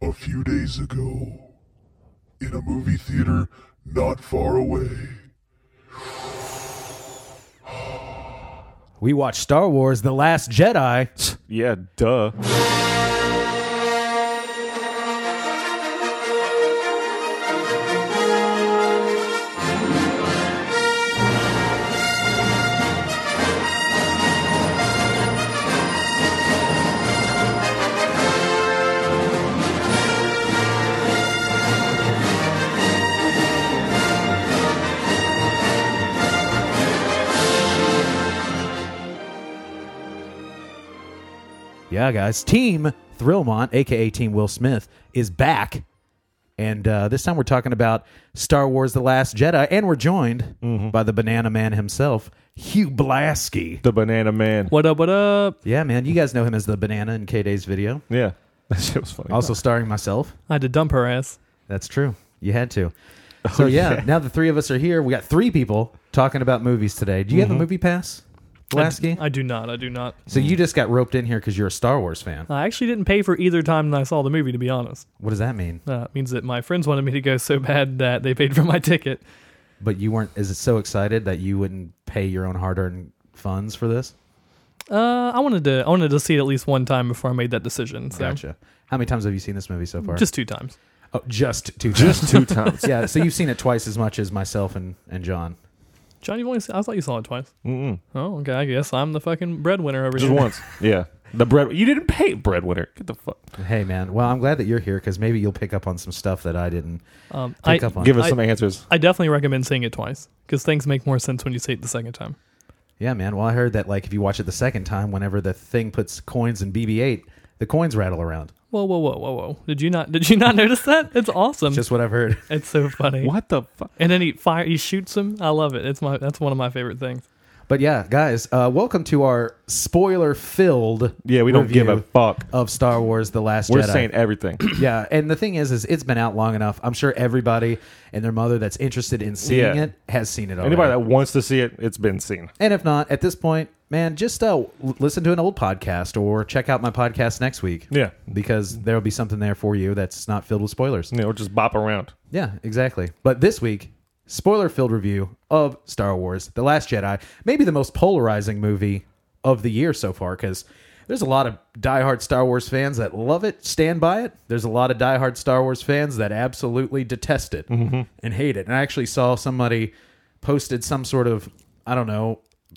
A few days ago, in a movie theater not far away. We watched Star Wars The Last Jedi. Yeah, duh. Yeah, guys. Team Thrillmont, a.k.a. Team Will Smith, is back. And this time we're talking about Star Wars The Last Jedi. And we're joined by the Banana Man himself, Hugh Blasky. The Banana Man. What up, what up? Yeah, man. You guys know him as the Banana in K-Day's video. Yeah. That shit was funny. Also starring myself. I had to dump her ass. That's true. You had to. So, yeah, now the three of us are here. We got three people talking about movies today. Do you have a movie pass, Blasky? I do not. So you just got roped in here because you're a Star Wars fan. I actually didn't pay for either time that I saw the movie, to be honest. What does that mean? It means that my friends wanted me to go so bad that they paid for my ticket. But you weren't, is it so excited that you wouldn't pay your own hard-earned funds for this? I wanted to see it at least one time before I made that decision. So. Gotcha. How many times have you seen this movie so far? Just 2 times. Oh, just 2 times. Just 2 times. Yeah, so you've seen it twice as much as myself and John. John, you've only seen, I thought you saw it twice. Mm-mm. Oh, okay. I guess I'm the fucking breadwinner over Just here. once. Yeah. The bread. You didn't pay breadwinner. Get the fuck. Hey, man. Well, I'm glad that you're here because maybe you'll pick up on some stuff that I didn't pick up on. Give us some answers. I definitely recommend seeing it twice because things make more sense when you see it the second time. Yeah, man. Well, I heard that like if you watch it the second time, whenever the thing puts coins in BB-8, the coins rattle around. Whoa. Did you not notice that? It's awesome. Just what I've heard. It's so funny. What the fuck? And then he shoots him. I love it. That's one of my favorite things. But yeah, guys, welcome to our spoiler-filled Yeah, we don't give a review fuck. of Star Wars The Last We're Jedi. saying everything. Yeah, and the thing is it's been out long enough. I'm sure everybody and their mother that's interested in seeing Yeah. it has seen it already. Anybody that wants to see it, it's been seen. And if not, at this point, man, just listen to an old podcast or check out my podcast next week. Yeah. Because there will be something there for you that's not filled with spoilers. Or just bop around. Yeah, exactly. But this week, spoiler-filled review of Star Wars The Last Jedi, maybe the most polarizing movie of the year so far, because there's a lot of diehard Star Wars fans that love it, stand by it. There's a lot of diehard Star Wars fans that absolutely detest it and hate it. And I actually saw somebody posted some sort of, I don't know,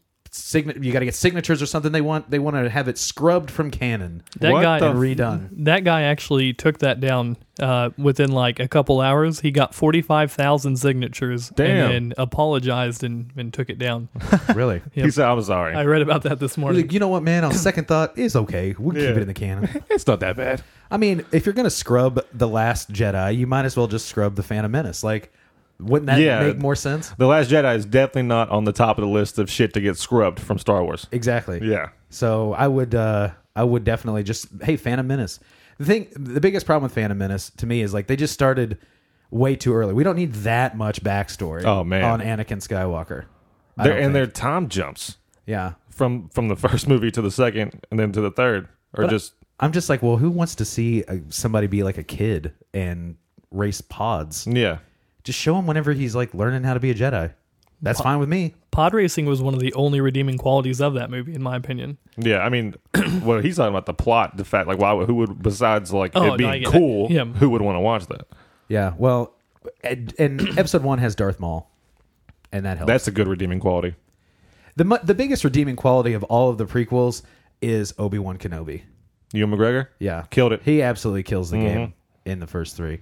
you got to get signatures or something. They want to have it scrubbed from canon That What guy the and redone. That guy actually took that down within like a couple hours. He got 45,000 signatures Damn. and then apologized and took it down. Really? Yep. He said, I'm sorry. I read about that this He's morning. like, you know what, man? On second thought, it's okay. We'll Yeah. keep it in the canon. It's not that bad. I mean, if you're going to scrub The Last Jedi, you might as well just scrub The Phantom Menace. Like, wouldn't that Yeah. make more sense? The Last Jedi is definitely not on the top of the list of shit to get scrubbed from Star Wars. Exactly. Yeah. So I would definitely just, hey, Phantom Menace. The biggest problem with Phantom Menace to me is like they just started way too early. We don't need that much backstory Oh, man. on Anakin Skywalker. I don't Their think. time jumps Yeah. from the first movie to the second and then to the third. Or But just... I'm just like, well, who wants to see somebody be like a kid and race pods? Yeah. Just show him whenever he's like learning how to be a Jedi. That's fine with me. Pod racing was one of the only redeeming qualities of that movie, in my opinion. Yeah, I mean, well, he's talking about the plot, the fact, like, who would, besides, like, Oh, it no, I being get cool, it. Yeah. who would want to watch that? Yeah. Well, and episode 1 has Darth Maul, and that helps. That's a good redeeming quality. The biggest redeeming quality of all of the prequels is Obi-Wan Kenobi. Ewan McGregor? Yeah. Killed it. He absolutely kills the game in the first 3.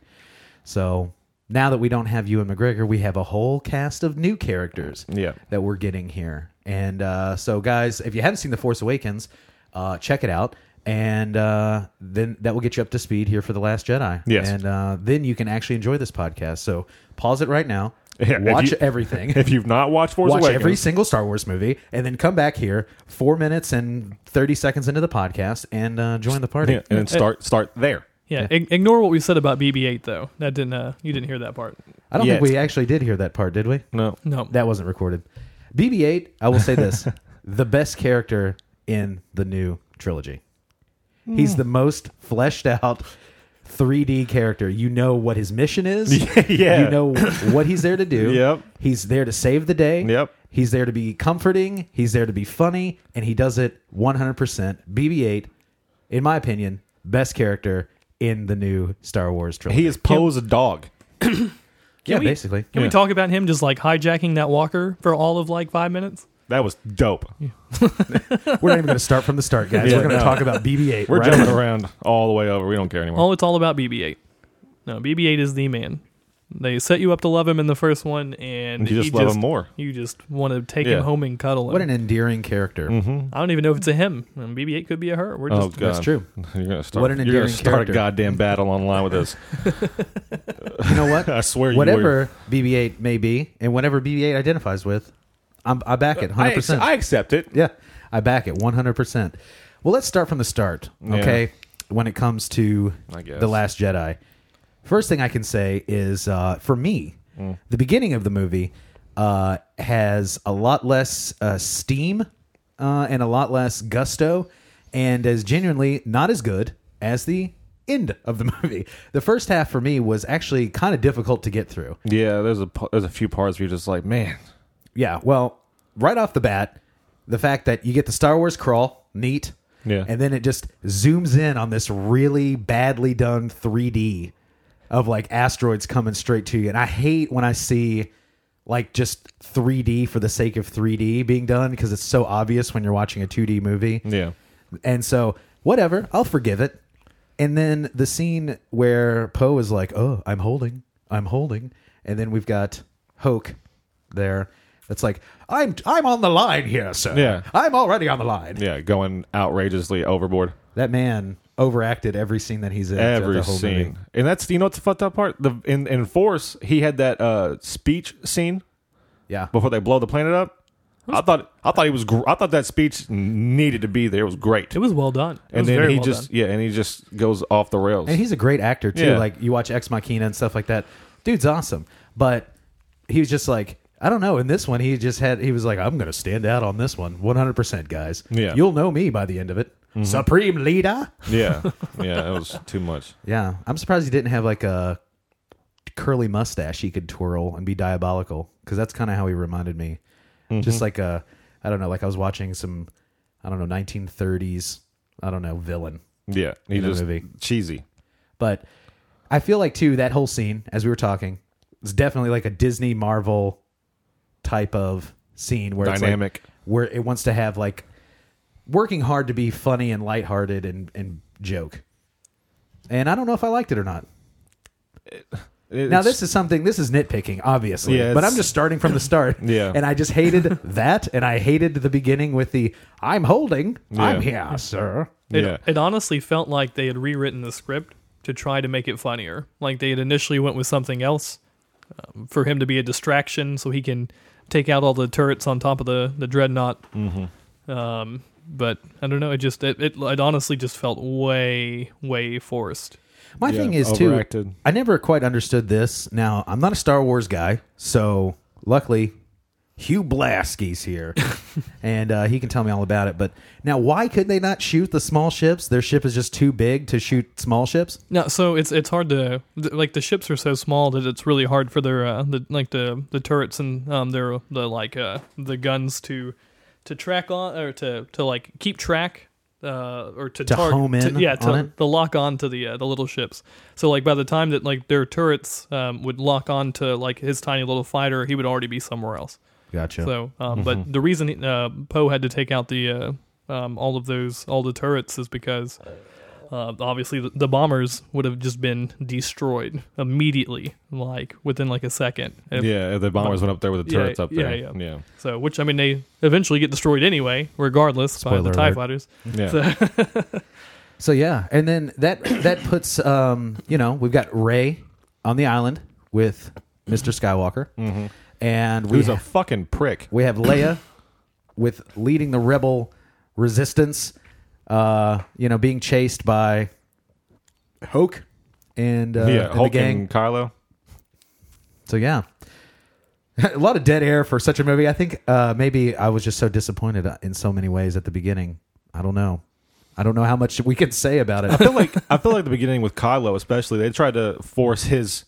So now that we don't have Ewan McGregor, we have a whole cast of new characters Yeah. that we're getting here. And so, guys, if you haven't seen The Force Awakens, check it out. And then that will get you up to speed here for The Last Jedi. Yes. And then you can actually enjoy this podcast. So pause it right now. Yeah, if watch you- everything. If you've not watched Force Watch Awakens, every single Star Wars movie, and then come back here 4 minutes and 30 seconds into the podcast and join the party. yeah, and then start there. Yeah, ignore what we said about BB-8 though. That didn't you didn't hear that part. I don't Yes. think we actually did hear that part, did we? No. No. That wasn't recorded. BB-8, I will say this, the best character in the new trilogy. He's the most fleshed out, 3D character. You know what his mission is. Yeah. You know what he's there to do. Yep. He's there to save the day. Yep. He's there to be comforting. He's there to be funny, and he does it 100%. BB-8, in my opinion, best character in the new Star Wars trilogy. He is Poe's a dog. Basically. Can we talk about him just like hijacking that walker for all of like 5 minutes? That was dope. We're not even going to start from the start, guys. Yeah, We're going to no. talk about BB-8. We're right? jumping around all the way over. We don't care anymore. Oh, it's all about BB-8. No, BB-8 is the man. They set you up to love him in the first one, and You just love him more. You just want to take Yeah. him home and cuddle him. What an endearing character. I don't even know if it's a him. BB-8 could be a her. We're Oh, just God. That's true. You're gonna start. What an you're endearing gonna start character. a goddamn battle online with this. You know what? I swear you Whatever BB-8 may be, and whatever BB-8 identifies with, I back it 100%. I accept it. Yeah, I back it 100%. Well, let's start from the start, okay? When it comes to I guess. The Last Jedi. First thing I can say is, for me, the beginning of the movie has a lot less steam and a lot less gusto, and is genuinely not as good as the end of the movie. The first half for me was actually kind of difficult to get through. Yeah, there's a few parts where you're just like, man. Yeah, well, right off the bat, the fact that you get the Star Wars crawl, neat. Yeah. And then it just zooms in on this really badly done 3D of like asteroids coming straight to you. And I hate when I see like just 3D for the sake of 3D being done because it's so obvious when you're watching a 2D movie. Yeah. And so, whatever, I'll forgive it. And then the scene where Poe is like, "Oh, I'm holding," and then we've got Hoke there. That's like, I'm on the line here, sir. Yeah. I'm already on the line. Yeah, going outrageously overboard. That man overacted every scene that he's in. throughout Every the whole scene. movie. And that's, you know what's the fucked up part? In Force, he had that speech scene Yeah. before they blow the planet up. I thought he was. I thought that speech needed to be there. It was great. It was well done. It And was then very he well just done. and he just goes off the rails. And he's a great actor too. Yeah. Like you watch Ex Machina and stuff like that. Dude's awesome. But he was just like, I don't know. In this one, he was like, I'm going to stand out on this one, 100%, guys. Yeah. You'll know me by the end of it. Supreme leader. yeah, yeah, it was too much. Yeah, I'm surprised he didn't have like a curly mustache he could twirl and be diabolical, because that's kind of how he reminded me. Just like I don't know, like I was watching some, I don't know, 1930s, I don't know, villain. Yeah, he In the just movie. cheesy. But I feel like too that whole scene, as we were talking, is definitely like a Disney Marvel type of scene where Dynamic. it's like, where it wants to have like working hard to be funny and lighthearted and joke. And I don't know if I liked it or not. Now this is nitpicking, obviously, Yeah, but it's- I'm just starting from the start. Yeah. And I just hated that, and I hated the beginning with the "I'm holding, I'm here, sir." It honestly felt like they had rewritten the script to try to make it funnier. Like they had initially went with something else for him to be a distraction, so he can take out all the turrets on top of the dreadnought. But I don't know. It honestly just felt way forced. My Yeah, thing is too, overacted. I never quite understood this. Now, I'm not a Star Wars guy, so luckily Hugh Blasky's here, and he can tell me all about it. But now, why could they not shoot the small ships? Their ship is just too big to shoot small ships. No, so it's hard to like the ships are so small that it's really hard for their the turrets and the guns to track on or to like keep track or to target home in on it? to lock on to the little ships. So like by the time that like their turrets would lock on to like his tiny little fighter, he would already be somewhere else. Gotcha. So, but the reason Poe had to take out the all the turrets is because obviously the bombers would have just been destroyed immediately, like within like a second. Yeah, the bombers went up there with the turrets up there. Yeah. So, which I mean, they eventually get destroyed anyway, regardless by Spoiler the TIE alert. fighters. Yeah. So yeah, and then that puts we've got Rey on the island with Mr. Skywalker, and Who's a fucking prick. we have Leia with leading the rebel resistance, being chased by Hoke and, and the Hulk gang. and Kylo. So yeah, a lot of dead air for such a movie. I think maybe I was just so disappointed in so many ways at the beginning. I don't know. I don't know how much we can say about it. I feel like the beginning with Kylo, especially, they tried to force his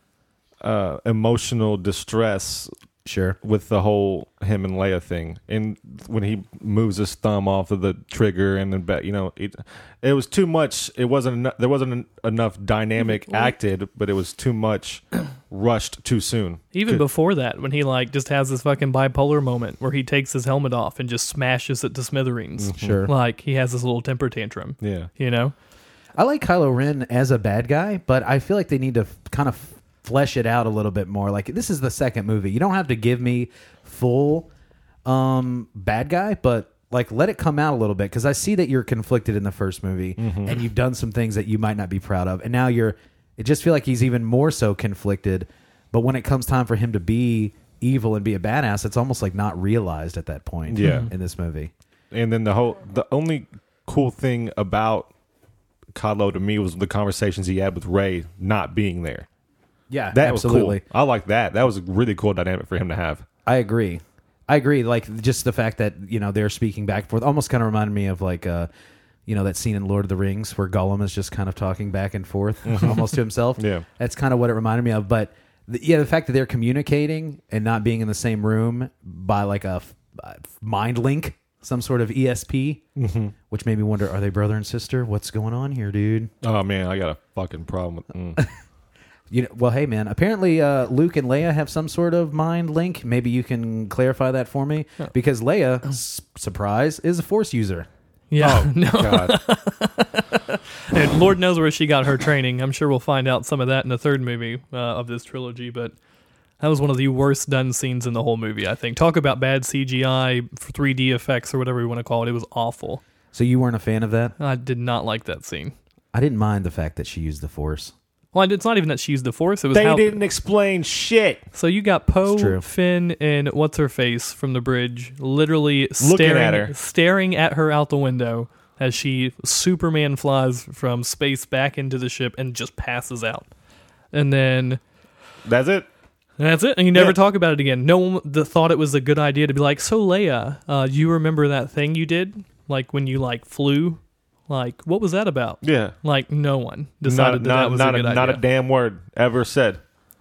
emotional distress Sure. with the whole him and Leia thing, and when he moves his thumb off of the trigger, and then it was too much. It wasn't there wasn't enough dynamic acted, but it was too much rushed too soon. Even before that, when he like just has this fucking bipolar moment where he takes his helmet off and just smashes it to smithereens. Sure. Like he has this little temper tantrum. Yeah. You know? I like Kylo Ren as a bad guy, but I feel like they need to kind of flesh it out a little bit more. Like, this is the second movie. You don't have to give me full bad guy, but like let it come out a little bit, because I see that you're conflicted in the first movie and you've done some things that you might not be proud of, and now it just feel like he's even more so conflicted. But when it comes time for him to be evil and be a badass, it's almost like not realized at that point. Yeah. In this movie. And then the only cool thing about Kylo to me was the conversations he had with Rey not being there. Yeah, That absolutely. was cool. I like that. That was a really cool dynamic for him to have. I agree. Like, just the fact that, they're speaking back and forth almost kind of reminded me of like, that scene in Lord of the Rings where Gollum is just kind of talking back and forth almost to himself. Yeah. That's kind of what it reminded me of. But the fact that they're communicating and not being in the same room by like a mind link, some sort of ESP, which made me wonder, are they brother and sister? What's going on here, dude? Oh man, I got a fucking problem with Well, hey, man, apparently Luke and Leia have some sort of mind link. Maybe you can clarify that for me. Because Leia, surprise, is a Force user. Yeah. Oh, No. God. And Lord knows where she got her training. I'm sure we'll find out some of that in the third movie of this trilogy, but that was one of the worst done scenes in the whole movie, I think. Talk about bad CGI, 3D effects, or whatever you want to call it. It was awful. So you weren't a fan of that? I did not like that scene. I didn't mind the fact that she used the Force. Well, it's not even that she used the Force. It was They how, didn't explain shit. So you got It's true. Poe, Finn, and what's-her-face from the bridge literally staring at her out the window as she Superman flies from space back into the ship and just passes out. And then That's it. that's it. And you never talk about it again. No one thought it was a good idea to be like, so Leia, you remember that thing you did? Like when you like flew? Like, what was that about? Yeah. Like, no one decided that was a good idea. Not a damn word ever said.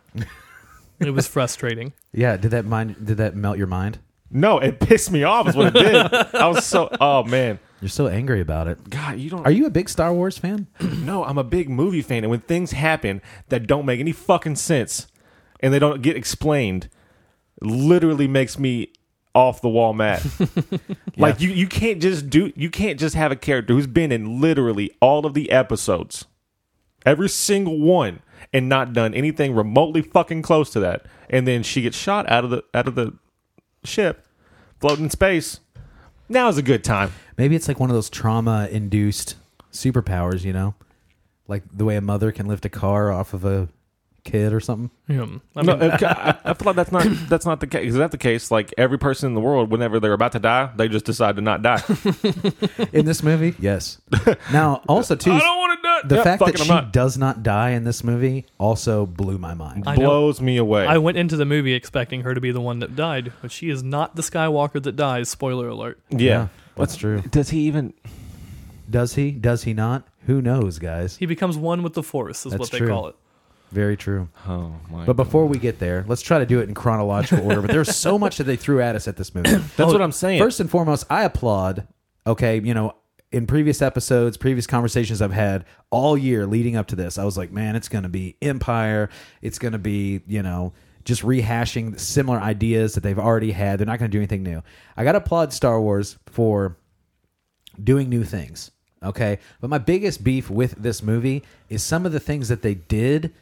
It was frustrating. Yeah, did that melt your mind? No, it pissed me off is what it did. I was oh man. You're so angry about it. God, you don't Are you a big Star Wars fan? No, I'm a big movie fan, and when things happen that don't make any fucking sense and they don't get explained, it literally makes me off the wall mad. Like you can't just have a character who's been in literally all of the episodes, every single one, and not done anything remotely fucking close to that, and then she gets shot out of the ship, floating in space. Now's a good time. Maybe it's like one of those trauma-induced superpowers, like the way a mother can lift a car off of a kid or something. I mean, I feel like that's not the case. Is that the case? Like every person in the world, whenever they're about to die, they just decide to not die. In this movie, yes. Now, also too, I don't want to die. the fact that she does not die in this movie also blew my mind. I know. blows me away. I went into the movie expecting her to be the one that died, but she is not the Skywalker that dies. Spoiler alert. yeah. That's true. Does he even? Does he? Does he not? Who knows, guys? He becomes one with the Force, is That's what they true. call it. Very true. Oh my! But before we get there, let's try to do it in chronological order. But there's so much that they threw at us at this movie. That's what I'm saying. First and foremost, I applaud. Okay, in previous episodes, previous conversations I've had all year leading up to this, I was like, man, it's going to be Empire. It's going to be, just rehashing similar ideas that they've already had. They're not going to do anything new. I got to applaud Star Wars for doing new things. Okay, but my biggest beef with this movie is some of the things that they did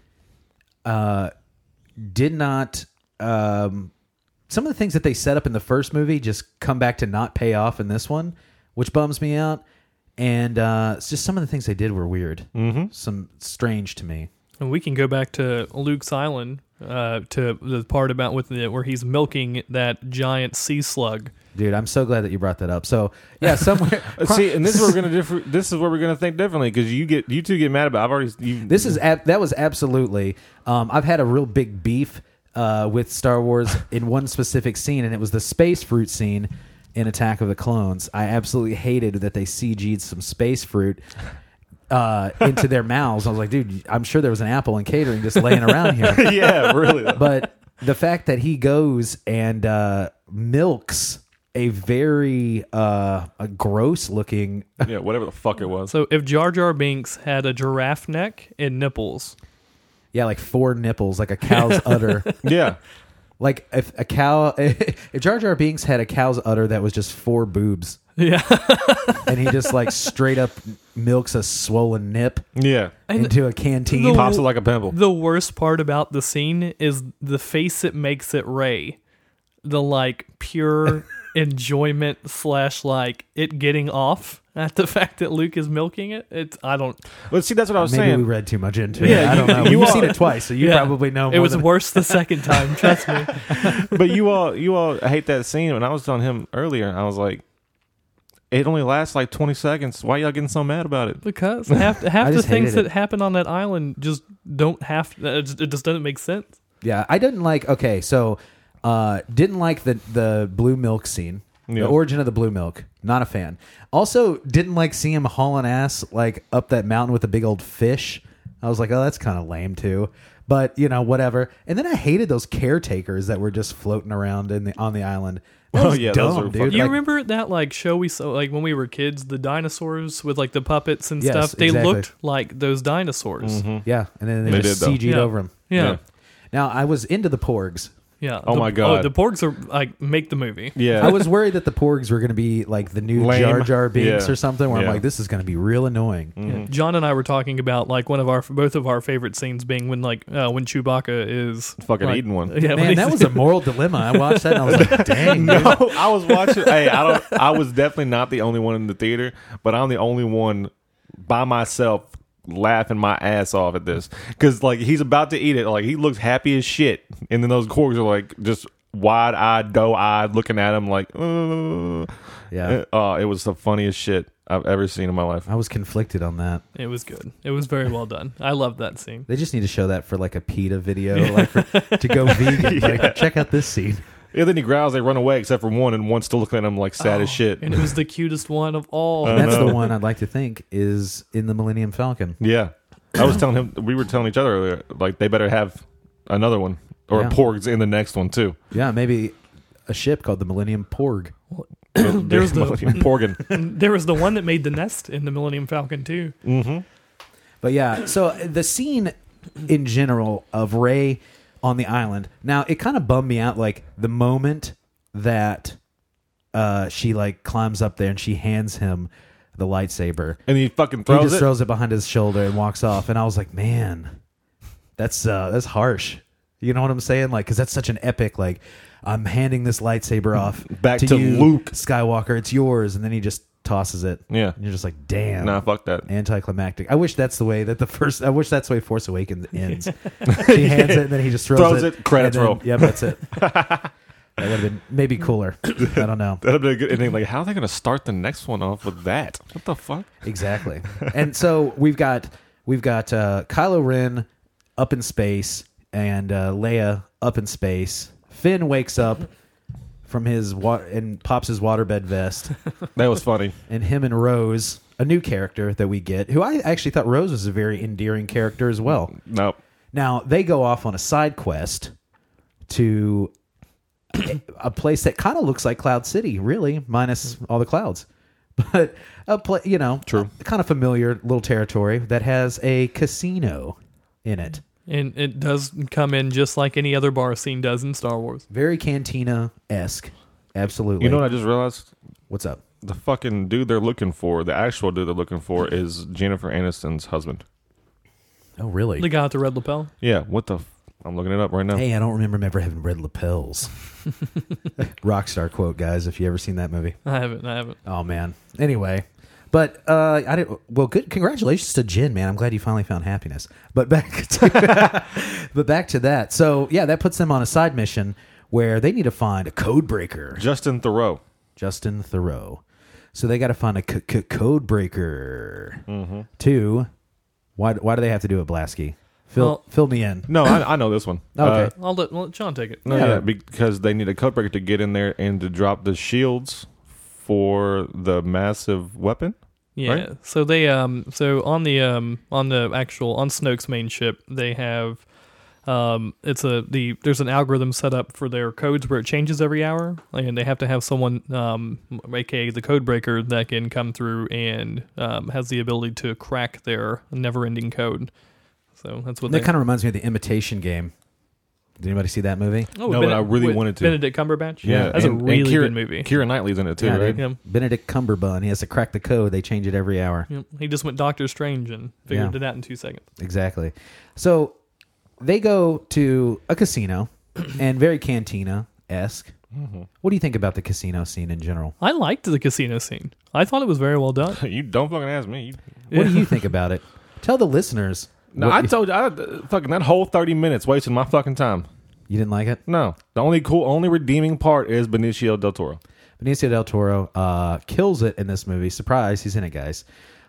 not. Some of the things that they set up in the first movie just come back to not pay off in this one, which bums me out. And it's just some of the things they did were weird. Mm-hmm. Some strange to me. And we can go back to Luke's Island, to the part about where he's milking that giant sea slug. Dude, I'm so glad that you brought that up. So yeah, somewhere. See, and this is where we're gonna This is where we're gonna think differently because you two get mad about. I've already. That was absolutely. I've had a real big beef with Star Wars in one specific scene, and it was the space fruit scene in Attack of the Clones, I absolutely hated that they CG'd some space fruit into their mouths. I was like, dude, I'm sure there was an apple in catering just laying around here. Yeah, really. But the fact that he goes and milks a very gross looking. Yeah, whatever the fuck it was. So if Jar Jar Binks had a giraffe neck and nipples, Yeah, like 4 nipples, like a cow's udder. Yeah. Like if a cow, if Jar Jar Binks had a cow's udder that was just 4 boobs, yeah, and he just like straight up milks a swollen nip Yeah. into a canteen. the- Pops it like a pimple. the worst part about the scene is the face it makes at Rey, the like pure enjoyment / like it getting off at the fact that Luke is milking it. I don't. But see, that's what I was Maybe saying. we read too much into it. Yeah, I don't know. you You've all- seen it twice, so you Yeah. probably know. It more was than- worse the second time. Trust me. But you all hate that scene. When I was telling him earlier, I was like, it only lasts like 20 seconds. Why y'all getting so mad about it? Because half the just things hated that happen on that island just don't have. It just doesn't make sense. Yeah, I didn't like. Okay, so didn't like the blue milk scene. Yeah. The origin of the blue milk. Not a fan. Also, didn't like seeing him hauling ass like up that mountain with a big old fish. I was like, oh, that's kind of lame too. But you know, whatever. And then I hated those caretakers that were just floating around on the island. That Oh, was yeah, those dumb, were dude. fucking- You Like, remember that like show we saw like when we were kids, the dinosaurs with like the puppets and Yes, stuff? They exactly. looked like those dinosaurs. Yeah, and then they They just did, though. CG'd Yeah. over them. Yeah. Now I was into the Porgs. Yeah. Oh my God. the Porgs are like make the movie. Yeah. I was worried that the Porgs were going to be like the new Lame. Jar Jar Binks Yeah. or something. Where I'm Yeah. like, this is going to be real annoying. Yeah. John and I were talking about like both of our favorite scenes being when when Chewbacca is Fucking like, eating one. Yeah, when Man, he's- that was a moral dilemma. I watched that and I was like, dang. No, dude. I was watching. Hey, I was definitely not the only one in the theater, but I'm the only one by myself laughing my ass off at this because like he's about to eat it, like he looks happy as shit, and then those Korgs are like just wide-eyed, doe-eyed, looking at him like, Yeah. it was the funniest shit I've ever seen in my life. I was conflicted on that. It was good. It was very well done. I loved that scene. They just need to show that for like a PETA video, like to go vegan. Like, check out this scene. Yeah, then he growls, they run away except for one, and one's still looking at him like sad as shit. And it was the cutest one of all. And that's know. the one I'd like to think is in the Millennium Falcon. Yeah, I was telling him, we were telling each other earlier, like they better have another one or Yeah. a Porgs in the next one too. Yeah, maybe a ship called the Millennium Porg. There was the Porgin. there was the one that made the nest in the Millennium Falcon too. But yeah, so the scene in general of Rey on the island. Now, it kind of bummed me out, like the moment that she like climbs up there and she hands him the lightsaber. And he fucking He throws just it. throws it behind his shoulder and walks off. And I was like, man, that's harsh. You know what I'm saying? Like, because that's such an epic. Like, I'm handing this lightsaber off Back to you, Luke Skywalker. It's yours, and then he just tosses it. Yeah. And you're just like, damn. Nah, fuck that. Anticlimactic. I wish that's the way that I wish that's the way Force Awakens ends. She hands it and then he just throws Throws it, credits and then- roll. Yep, that's it. That would have been maybe cooler. I don't know. That'd be a good ending. Like, how are they going to start the next one off with that? What the fuck? Exactly. And so we've got Kylo Ren up in space and Leia up in space. Finn wakes up from his and pops his waterbed vest, That was funny. and him and Rose, a new character that we get, who I actually thought Rose was a very endearing character as well. Nope. Now, they go off on a side quest to a place that kind of looks like Cloud City, really, minus all the clouds. But, True. kind of familiar little territory that has a casino in it. And it does come in just like any other bar scene does in Star Wars. Very Cantina-esque. Absolutely. You know what I just realized? What's up? The fucking dude they're looking for, the actual dude they're looking for, is Jennifer Aniston's husband. Oh, really? The guy with the red lapel. Yeah, what the... I'm looking it up right now. Hey, I don't remember him ever having red lapels. Rockstar quote, guys, if you ever seen that movie. I haven't. Oh, man. Anyway, but I didn't. Well, good. Congratulations to Jen, man. I'm glad you finally found happiness. But back to that. So yeah, that puts them on a side mission where they need to find a code breaker. Justin Theroux. Justin Theroux. So they got to find a code breaker. Mm-hmm. To why do they have to do it, Blasky? Fill me in. No, I know this one. Okay. I'll let John take it. No, Yeah. yeah, because they need a code breaker to get in there and to drop the shields for the massive weapon. Yeah. Right? So they so on the actual on Snoke's main ship, they have there's an algorithm set up for their codes where it changes every hour, and they have to have someone, aka the code breaker, that can come through and has the ability to crack their never-ending code. So that's what That kind of reminds me of The Imitation Game. Did anybody see that movie? Oh, No, but I really wanted to. Benedict Cumberbatch. Yeah, that's a really good movie. Keira Knightley's in it too, Yeah, right? dude. Yeah. Benedict Cumberbund. He has to crack the code. They change it every hour. Yep. He just went Doctor Strange and figured it out in 2 seconds. Exactly. So they go to a casino and very Cantina-esque. Mm-hmm. What do you think about the casino scene in general? I liked the casino scene. I thought it was very well done. You don't fucking ask me. What do you think about it? Tell the listeners. No, what I you- told you, fucking that whole 30 minutes wasting my fucking time. You didn't like it? No, the only redeeming part is Benicio del Toro. Benicio del Toro kills it in this movie. Surprise, he's in it, guys.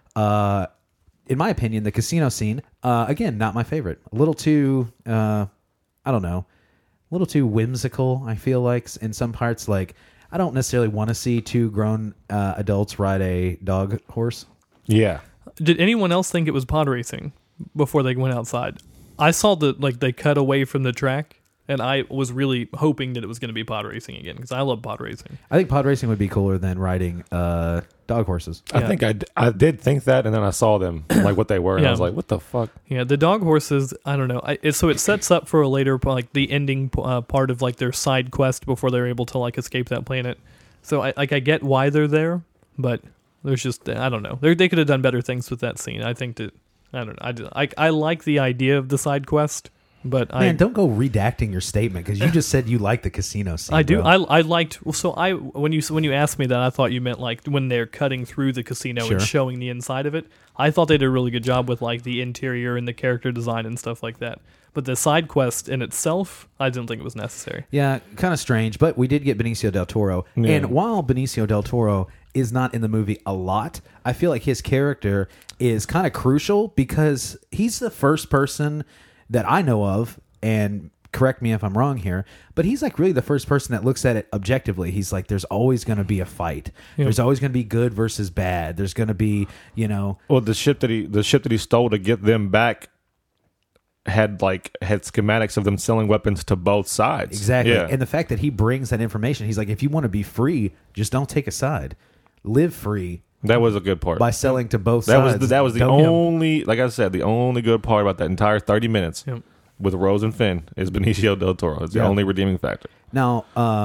In my opinion, the casino scene, again, not my favorite. A little too, I don't know, a little too whimsical, I feel like, in some parts. Like, I don't necessarily want to see two grown adults ride a dog horse. Yeah. Did anyone else think it was pod racing before they went outside? I saw they cut away from the track, and I was really hoping that it was going to be pod racing again because I love pod racing. I think pod racing would be cooler than riding dog horses. I Yeah. think I did think that, and then I saw them, like what they were, and I Yeah. was like, what the fuck? Yeah, the dog horses. I don't know. So it sets up for a later, like the ending part of like their side quest before they're able to like escape that planet. So I get why they're there, but there's just I don't know. They could have done better things with that scene. I think that I don't know. I like the idea of the side quest, but Man, don't go redacting your statement because you just said you like the casino scene. I do. bro. I liked. So when you asked me that, I thought you meant like when they're cutting through the casino Sure. and showing the inside of it. I thought they did a really good job with like the interior and the character design and stuff like that. But the side quest in itself, I didn't think it was necessary. Yeah, kind of strange, but we did get Benicio del Toro. Yeah. And while Benicio del Toro is not in the movie a lot, I feel like his character is kind of crucial because he's the first person that I know of, and correct me if I'm wrong here, but he's like really the first person that looks at it objectively. He's like, there's always going to be a fight. Yeah. There's always going to be good versus bad. There's going to be, Well, the ship that he stole to get them back had schematics of them selling weapons to both sides. exactly. Yeah. And the fact that he brings that information, he's like, if you want to be free, just don't take a side. Live free That was a good part. by selling to both That sides. was that was the Don't- only, like I said, the only good part about that entire 30 minutes Yep. with Rose and Finn is Benicio del Toro. It's the Yeah. only redeeming factor. Now,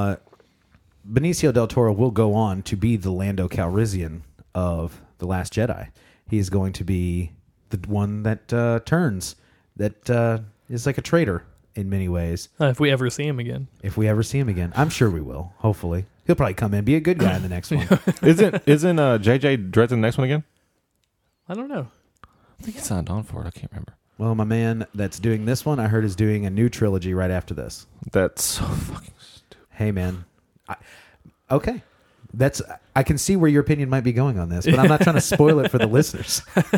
Benicio del Toro will go on to be the Lando Calrissian of The Last Jedi. He is going to be the one that turns, that is like a traitor in many ways. If we ever see him again. If we ever see him again, I'm sure we will. Hopefully, he'll probably come in, be a good guy in the next one. Isn't JJ Dredd in the next one again? I don't know. I think he signed on for it. I can't remember. Well, my man that's doing this one, I heard is doing a new trilogy right after this. That's so fucking stupid. Hey, man. Okay. I can see where your opinion might be going on this, but I'm not trying to spoil it for the listeners.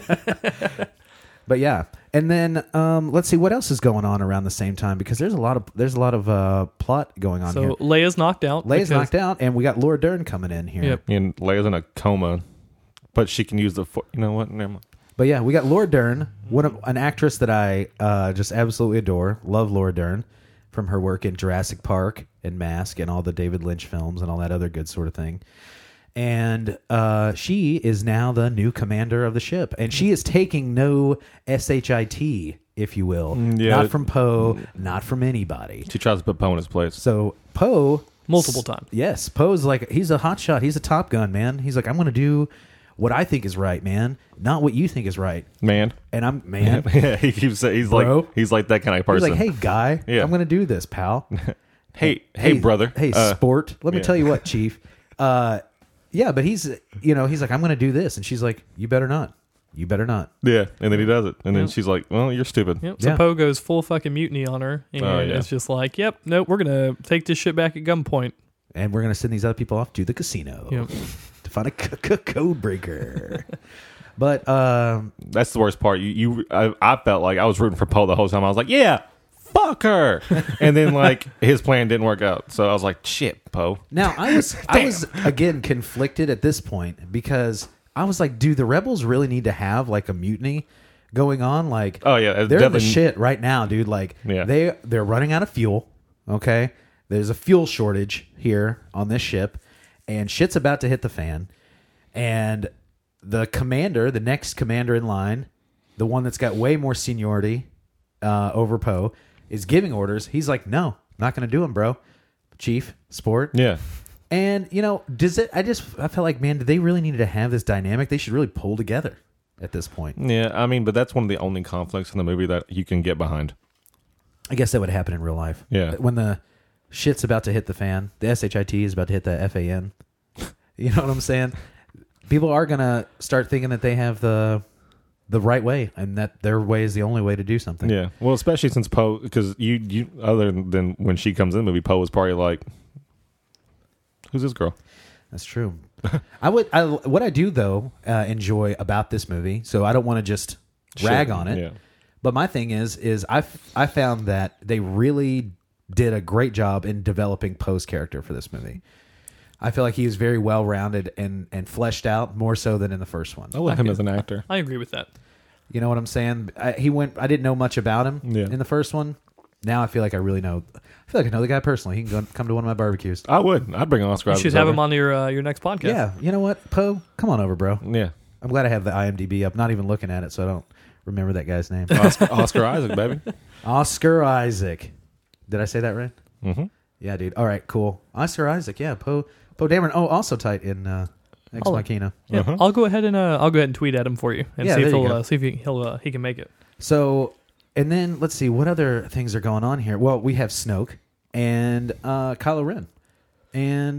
But yeah. And then let's see what else is going on around the same time, because there's a lot of plot going on here. So Leia's knocked out. Leia's because- knocked out, and we got Laura Dern coming in here. Yep. And Leia's in a coma, but she can use the. You know what? Never mind. But yeah, we got Laura Dern, an actress that I just absolutely adore. Love Laura Dern from her work in Jurassic Park and Mask and all the David Lynch films and all that other good sort of thing. And she is now the new commander of the ship, and she is taking no shit, if you will, Yeah. not from Poe, not from anybody. She tries to put Poe in his place. So Poe, Multiple times. yes, Poe's like, he's a hotshot, he's a Top Gun, man. He's like, I'm going to do what I think is right, man, not what you think is right. Man. And I'm man. Yeah, he keeps saying he's Bro. like that kind of He's person. like, hey, guy, Yeah. I'm going to do this, pal. hey, brother. Hey, sport. Let me yeah. tell you what, Chief. Yeah, but he's like, I'm going to do this. And she's like, you better not. You better not. Yeah, and then he does it, and then Yep. she's like, "Well, you're stupid." Yep. So Yeah. Poe goes full fucking mutiny on her, and Oh, yeah. it's just like, yep, nope, we're gonna take this shit back at gunpoint. And we're going to send these other people off to the casino Yep. to find a code breaker. But That's the worst part. I felt like I was rooting for Poe the whole time. I was like, "Yeah, fuck her. And then like his plan didn't work out. So I was like, shit, Poe. Now I was again conflicted at this point because I was like, do the rebels really need to have like a mutiny going on? Like, Oh, yeah, they're in the definitely- shit right now, dude. Like, Yeah. they're running out of fuel. Okay, there's a fuel shortage here on this ship, and shit's about to hit the fan. And the commander, the next commander in line, the one that's got way more seniority over Poe, is giving orders. He's like, no, not going to do them, bro. Chief, sport. Yeah. And, you know, I felt like, man, do they really need to have this dynamic? They should really pull together at this point. Yeah, I mean, but that's one of the only conflicts in the movie that you can get behind. I guess that would happen in real life. Yeah. When the shit's about to hit the fan, the SHIT is about to hit the FAN. You know what I'm saying? People are going to start thinking that they have the right way and that their way is the only way to do something. Yeah. Well, especially since Poe, because you other than when she comes in the movie, Poe was probably like, who's this girl? That's true. What I do though enjoy about this movie, so I don't want to just rag on it. Yeah. But my thing is I found that they really did a great job in developing Poe's character for this movie. I feel like he is very well rounded and fleshed out more so than in the first one. I love him as an actor. I agree with that. You know what I'm saying? I didn't know much about him in the first one. Now I feel like I really know. I feel like I know the guy personally. He can come to one of my barbecues. I would. I'd bring Oscar You Isaac should have over. him on your next podcast. Yeah. You know what, Poe? Come on over, bro. Yeah. I'm glad I have the IMDb up. Not even looking at it, so I don't remember that guy's name. Oscar Isaac, baby. Oscar Isaac. Did I say that right? Mm-hmm. Yeah, dude. All right, cool. Oscar Isaac. Yeah, Poe Dameron. Oh, also tight in Ex Oh. Machina. Yeah, Uh-huh. I'll go ahead and tweet at him for you and Yeah, see if there you go. he can make it. So, and then let's see what other things are going on here. Well, we have Snoke and Kylo Ren, and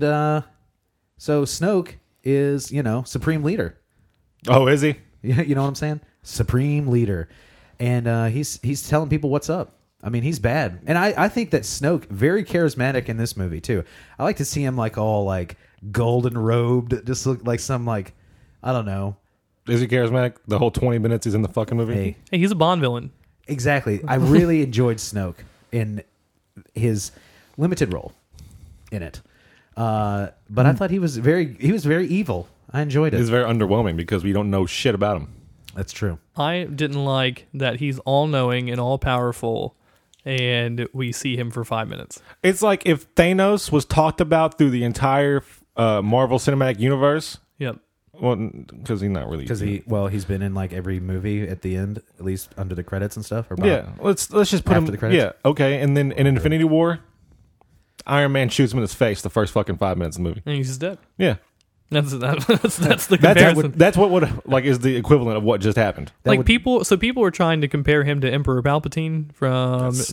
so Snoke is supreme leader. Oh, is he? You know what I'm saying? Supreme leader, and he's telling people what's up. I mean, he's bad, and I think that Snoke very charismatic in this movie too. I like to see him like all like golden robed, just look like some like I don't know. Is he charismatic? The whole 20 minutes he's in the fucking movie? Hey, Hey, he's a Bond villain. exactly. I really enjoyed Snoke in his limited role in it, but I thought he was very evil. I enjoyed it. It's very underwhelming because we don't know shit about him. That's true. I didn't like that he's all-knowing and all-powerful, and we see him for 5 minutes. It's like if Thanos was talked about through the entire Marvel Cinematic Universe. Yep. Well, because he's not really. Because he's been in like every movie at the end, at least under the credits and stuff. Or Yeah, let's just put After him. the credits? Yeah, okay. And then in Infinity War, Iron Man shoots him in his face the first fucking 5 minutes of the movie. And he's just dead. Yeah, That's the comparison. that's what like is the equivalent of what just happened. That would- people were trying to compare him to Emperor Palpatine from That's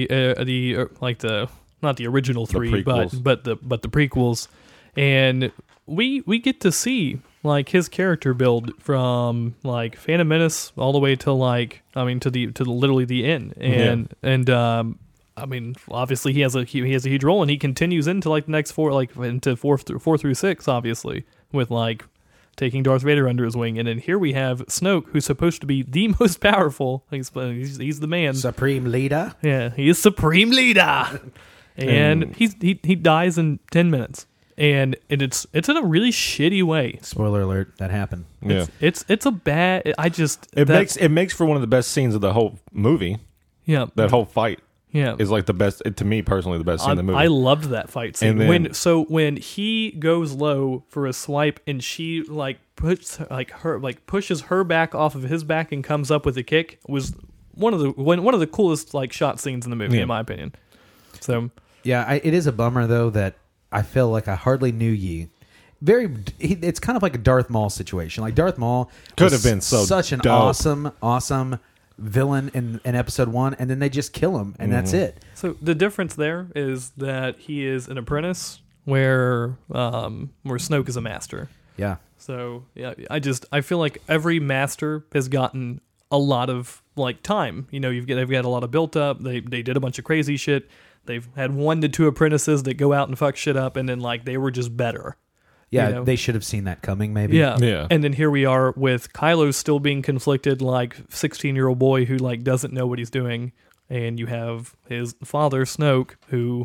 the not the original three, prequels. but the prequels, and we get to see like his character build from like Phantom Menace all the way to literally the end, and I mean, obviously he has a huge role, and he continues into like the next four through 6, obviously, with like taking Darth Vader under his wing, and then here we have Snoke, who's supposed to be the most powerful. He's the man. supreme leader. Yeah, he is supreme leader, and he dies in 10 minutes, and it's in a really shitty way. Spoiler alert, that happened. Yeah, It's a bad. it makes for one of the best scenes of the whole movie. Yeah, That whole fight yeah. is like the best, to me personally, the best scene in the movie. I loved that fight scene. And then- when he goes low for a swipe and she pushes her back off of his back and comes up with a kick was one of the coolest shot scenes in the movie, Yeah. in my opinion. So Yeah, it is a bummer though that I feel like I hardly knew ye. It's kind of like a Darth Maul situation. Like Darth Maul Could was have been such an dope. awesome villain in episode 1, and then they just kill him, and that's it. So the difference there is that he is an apprentice, where Snoke is a master. Yeah, So yeah, I feel like every master has gotten a lot of time. They've got a lot of built up. They did a bunch of crazy shit. They've had 1 to 2 apprentices that go out and fuck shit up, and then they were just better. yeah. You know? They should have seen that coming. Maybe. Yeah. And then here we are with Kylo still being conflicted, 16-year-old boy who doesn't know what he's doing, and you have his father Snoke, who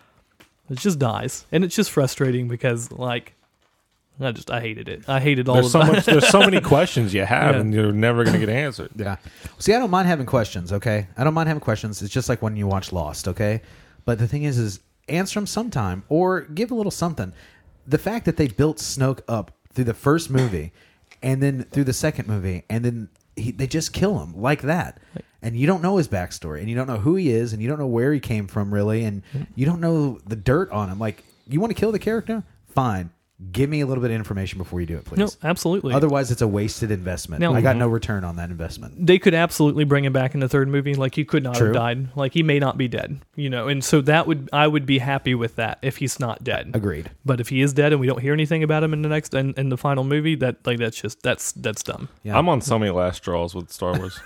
just dies, and it's just frustrating because like I hated it. I hated all There's of so that. much. There's so many questions you have, Yeah. and you're never going to get answered. Yeah. See, I don't mind having questions, okay? I don't mind having questions. It's just like when you watch Lost, okay? But the thing is answer them sometime or give a little something. The fact that they built Snoke up through the first movie and then through the second movie and then they just kill him like that. And you don't know his backstory and you don't know who he is and you don't know where he came from really and you don't know the dirt on him. Like, you want to kill the character? Fine. Give me a little bit of information before you do it, please. No, absolutely. Otherwise, it's a wasted investment. Now- I got no return on that investment. They could absolutely bring him back in the third movie. Like, he could not True. have died. Like, he may not be dead, you know. And so I would be happy with that if he's not dead. Agreed. But if he is dead and we don't hear anything about him in the final movie, that's dumb. Yeah. I'm on so many last straws with Star Wars.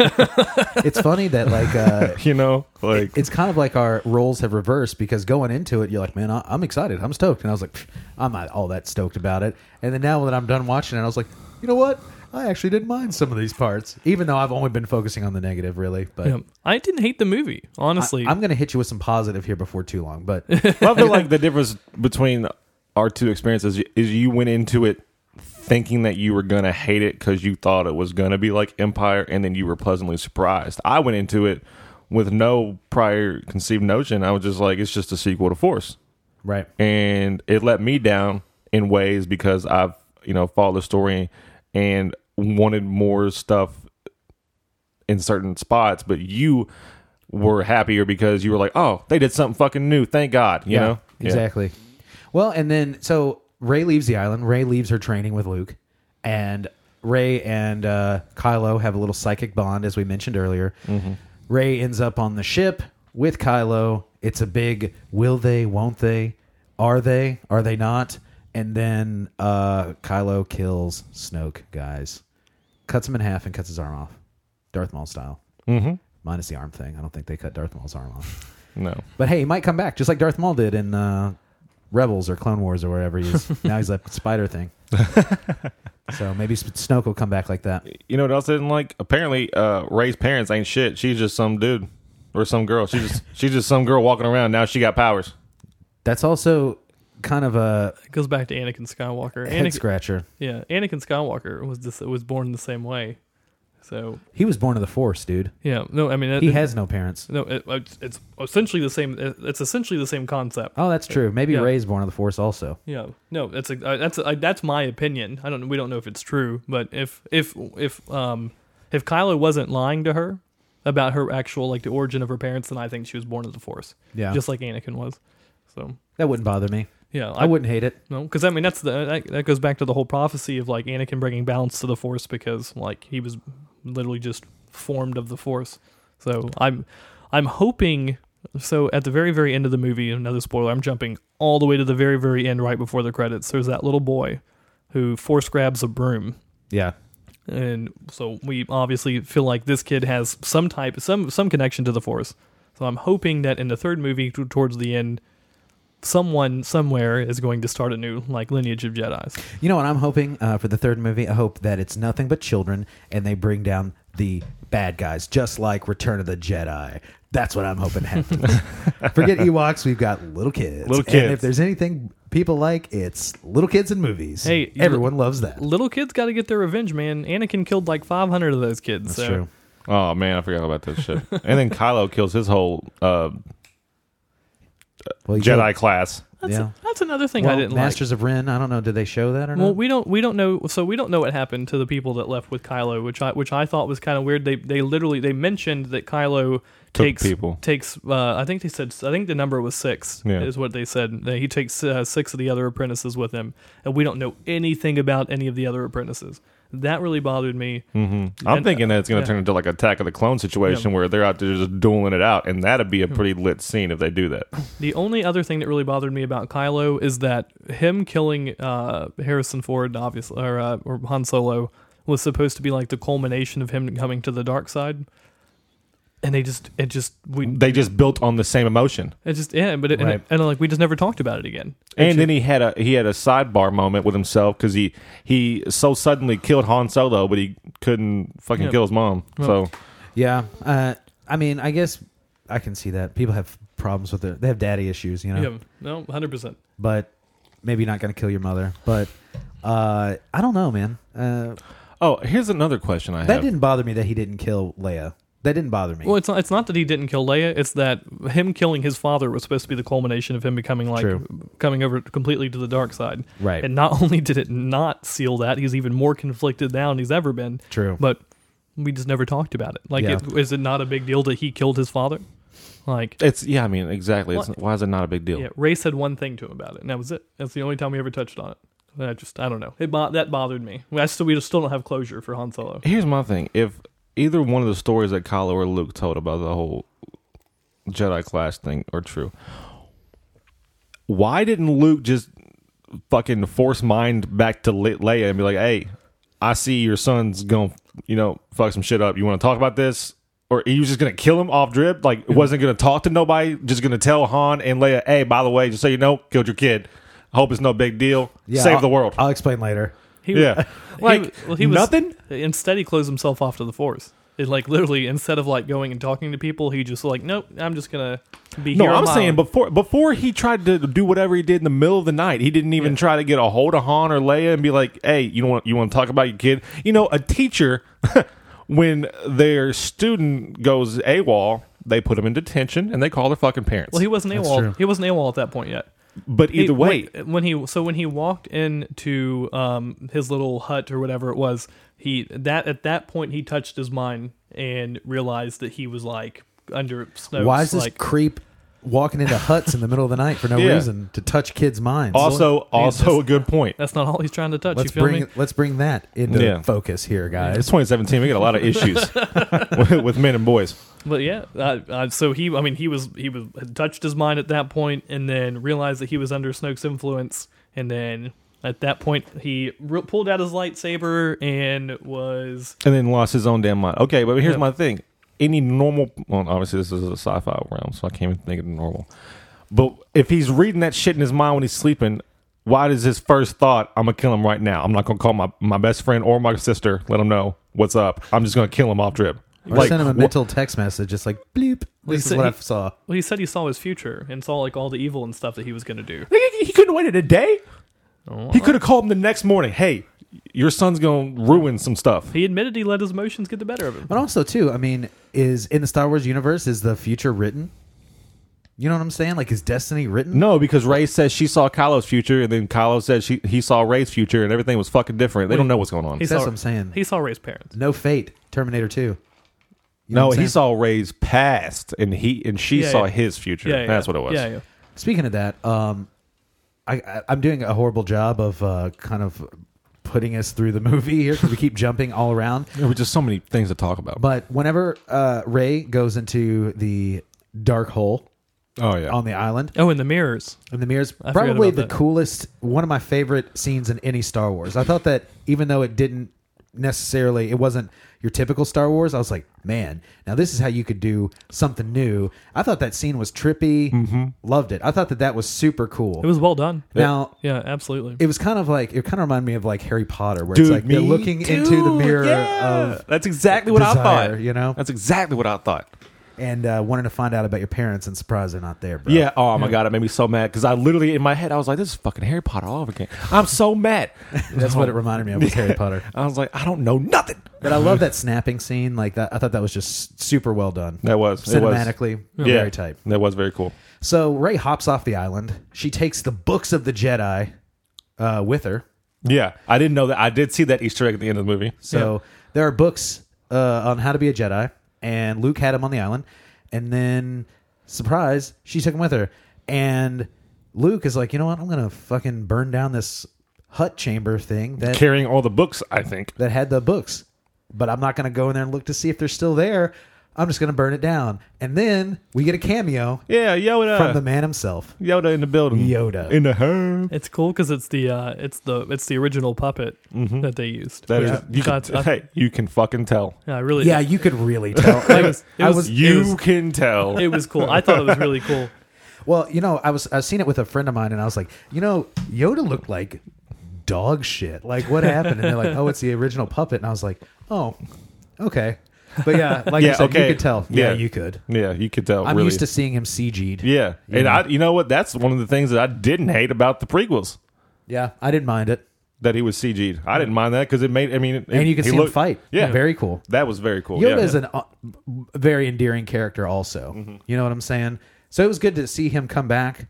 It's funny that like You know, like it's kind of like our roles have reversed because going into it, you're like, man, I'm excited, I'm stoked, and I was like, I'm not all that stoked about it. And then now that I'm done watching it, I was like, you know what? I actually didn't mind some of these parts, even though I've only been focusing on the negative, really. But Yeah. I didn't hate the movie, honestly. I'm going to hit you with some positive here before too long. But well, I feel like the difference between our two experiences is you went into it thinking that you were going to hate it because you thought it was going to be like Empire, and then you were pleasantly surprised. I went into it with no prior conceived notion. I was just like, it's just a sequel to Force. right, And it let me down in ways because I've, followed the story and wanted more stuff in certain spots, but you were happier because you were like, oh, they did something fucking new. Thank God. You know? Yeah. exactly. Well, and then so Rey leaves the island. Rey leaves her training with Luke, and Rey and Kylo have a little psychic bond, as we mentioned earlier. Mm-hmm. Rey ends up on the ship with Kylo. It's a big will they, won't they, are they not? And then Kylo kills Snoke, guys. Cuts him in half and cuts his arm off. Darth Maul style. Mm-hmm. Minus the arm thing. I don't think they cut Darth Maul's arm off. No. But hey, he might come back, just like Darth Maul did in Rebels or Clone Wars or wherever he is. Now he's that spider thing. So maybe Snoke will come back like that. You know what else I didn't like? Apparently, Rey's parents ain't shit. She's just some dude or some girl. She's just some girl walking around. Now she got powers. That's also kind of a It goes back to Anakin Skywalker. head scratcher. Yeah, Anakin Skywalker was born the same way. So He was born of the Force, dude. yeah, no, I mean He has no parents. no. It's essentially the same. It's essentially the same concept. Oh, that's true. Maybe Yeah. Rey's born of the Force also. Yeah, no, that's my opinion. We don't know if it's true, but if Kylo wasn't lying to her about her actual like the origin of her parents, then I think she was born of the Force. Yeah. just like Anakin was. So That wouldn't bother me. yeah, I wouldn't hate it. no, because I mean that goes back to the whole prophecy of like Anakin bringing balance to the Force because like he was literally just formed of the Force. So I'm hoping. So at the very, very end of the movie, another spoiler, I'm jumping all the way to the very, very end right before the credits. There's that little boy who force grabs a broom. Yeah. And so we obviously feel like this kid has some connection to the Force. So I'm hoping that in the third movie, towards the end, someone somewhere is going to start a new like lineage of Jedis. You know what I'm hoping for the third movie? I hope that it's nothing but children and they bring down the bad guys, just like Return of the Jedi. That's what I'm hoping happens. Forget Ewoks, we've got little kids. Little kids. And if there's anything people like, it's little kids in movies. Hey, everyone loves that. Little kids got to get their revenge, man. Anakin killed like 500 of those kids. That's so. true. Oh man, I forgot about that shit. And then Kylo kills his whole Well, you Jedi class. That's another thing Well, I didn't Masters of Ren. I don't know. Did they show that or like. not? Well, we don't know. So we don't know what happened to the people that left with Kylo, which I thought was kind of weird. They literally mentioned that Kylo takes I think the number was 6 Yeah. is what they said. That he takes 6 of the other apprentices with him, and we don't know anything about any of the other apprentices. That really bothered me. Mm-hmm. I'm thinking that it's going to turn into like Attack of the Clone situation where they're out there just dueling it out, and that'd be a pretty lit scene if they do that. The only other thing that really bothered me about Kylo is that him killing Harrison Ford, obviously, or Han Solo, was supposed to be like the culmination of him coming to the dark side. And they just built on the same emotion. we just never talked about it again. And then he had a sidebar moment with himself because he so suddenly killed Han Solo, but he couldn't fucking kill his mom. So Yeah. I mean, I guess I can see that. People have problems with it. They have daddy issues, you know. Yeah, no, 100%. But maybe not going to kill your mother. But I don't know, man. Oh, here's another question I That have. didn't bother me that he didn't kill Leia. That didn't bother me. Well, it's not that he didn't kill Leia. It's that him killing his father was supposed to be the culmination of him becoming coming over completely to the dark side. Right. And not only did it not seal that, he's even more conflicted now than he's ever been. True. But we just never talked about it. Like, Yeah. is it not a big deal that he killed his father? Like, I mean, exactly. Why is it not a big deal? yeah, Ray said one thing to him about it, and that was it. That's the only time we ever touched on it. And I don't know. That bothered me. We still don't have closure for Han Solo. Here's my thing. If either one of the stories that Kylo or Luke told about the whole Jedi Clash thing are true, why didn't Luke just fucking force mind back to Leia and be like, hey, I see your son's going to, fuck some shit up. You want to talk about this? Or he was just going to kill him off drip? Like, wasn't going to talk to nobody? Just going to tell Han and Leia, hey, by the way, just so you know, killed your kid. I hope it's no big deal. Save the world. I'll explain later. He, Yeah. he was nothing? Instead, he closed himself off to the Force. It literally, instead of going and talking to people, he just nope, I'm just gonna be here. No, on I'm my saying own. before he tried to do whatever he did in the middle of the night, he didn't even try to get a hold of Han or Leia and be like, "Hey, you want to talk about your kid?" A teacher, when their student goes AWOL, they put him in detention and they call their fucking parents. Well, he wasn't That's AWOL. true. He wasn't AWOL at that point yet. But either way, when he walked into his little hut or whatever it was, at that point he touched his mind and realized that he was under Snoke's. Why is this creep walking into huts in the middle of the night for no reason to touch kids' minds? also a good point. That's not all he's trying to touch. let's you feel me? let's bring that into Yeah. focus here, guys. It's 2017. We got a lot of issues with men and boys. But yeah, so he had touched his mind at that point, and then realized that he was under Snoke's influence, and then at that point he pulled out his lightsaber and And then lost his own damn mind. Okay, but here's my thing. Any normal... Well, obviously this is a sci-fi realm, so I can't even think of normal. But if he's reading that shit in his mind when he's sleeping, why does his first thought, I'm going to kill him right now. I'm not going to call my best friend or my sister, let him know what's up. I'm just going to kill him off drip. Or send him a mental text message, just like bleep. This is what I saw. Well, he said he saw his future and saw all the evil and stuff that he was going to do. He couldn't have waited a day. He could have called him the next morning. Hey, your son's going to ruin some stuff. He admitted he let his emotions get the better of him. But also, too, I mean, is in the Star Wars universe, is the future written? You know what I'm saying? Is destiny written? No, because Rey says she saw Kylo's future, and then Kylo said he saw Rey's future, and everything was fucking different. They don't know what's going on. That's what I'm saying. He saw Rey's parents. No fate. Terminator 2. You know No, what I'm he saying? saw Rey's past, and she saw his future. Yeah, That's what it was. Yeah. Speaking of that, I'm doing a horrible job of kind of putting us through the movie here because we keep jumping all around. There were just so many things to talk about. But whenever Rey goes into the dark hole Oh yeah, on the island, Oh, in the mirrors. in the mirrors, I forgot probably about the that. coolest, one of my favorite scenes in any Star Wars. I thought that even though it didn't necessarily, it wasn't your typical Star Wars, I was like, man, now this is how you could do something new. I thought that scene was trippy. Loved it. I thought that was super cool. It was well done. Now, Yeah, absolutely. it was kind of reminded me of Harry Potter, where Dude, it's like they're me looking too. into the mirror Yeah. of That's exactly what I desire, thought. you know, That's exactly what I thought. and wanting to find out about your parents and surprised they're not there, bro. Yeah. Oh my god, it made me so mad because I literally in my head I was like, "This is fucking Harry Potter all over again." I'm so mad. That's what it reminded me of, was Harry Potter. I was like, I don't know nothing. But I love that snapping scene. Like that, I thought that was just super well done. That was Cinematically, very tight. That was very cool. So Rey hops off the island. She takes the books of the Jedi with her. Yeah, I didn't know that. I did see that Easter egg at the end of the movie. So there are books on how to be a Jedi, and Luke had them on the island. And then, surprise, she took them with her. And Luke is like, you know what? I'm going to fucking burn down this hut chamber thing that Carrying all the books, I think. had the books. But I'm not going to go in there and look to see if they're still there. I'm just going to burn it down. And then we get a cameo Yeah, Yoda. from the man himself. Yoda in the building. Yoda. in the home. It's cool because it's the original puppet that they used. That Which is, you got- can, hey, you can fucking tell. I really Yeah, you could really tell. You can tell. it was cool. I thought it was really cool. Well, I was seeing it with a friend of mine, and I was like, Yoda looked like dog shit. Like, what happened? And they're like, oh, it's the original puppet. And I was like, oh, okay. But yeah, like Yeah, you said, okay. you could tell. Yeah, Yeah. you could. Yeah, you could tell. I'm really. used to seeing him CG'd. Yeah, and know? you know what? That's one of the things that I didn't hate about the prequels, Yeah, I didn't mind it. that he was CG'd. I didn't mind that because it made. I mean, And you can see him fight. Yeah, Very cool. That was very cool. Yoda yeah. is a very endearing character also. You know what I'm saying? So it was good to see him come back.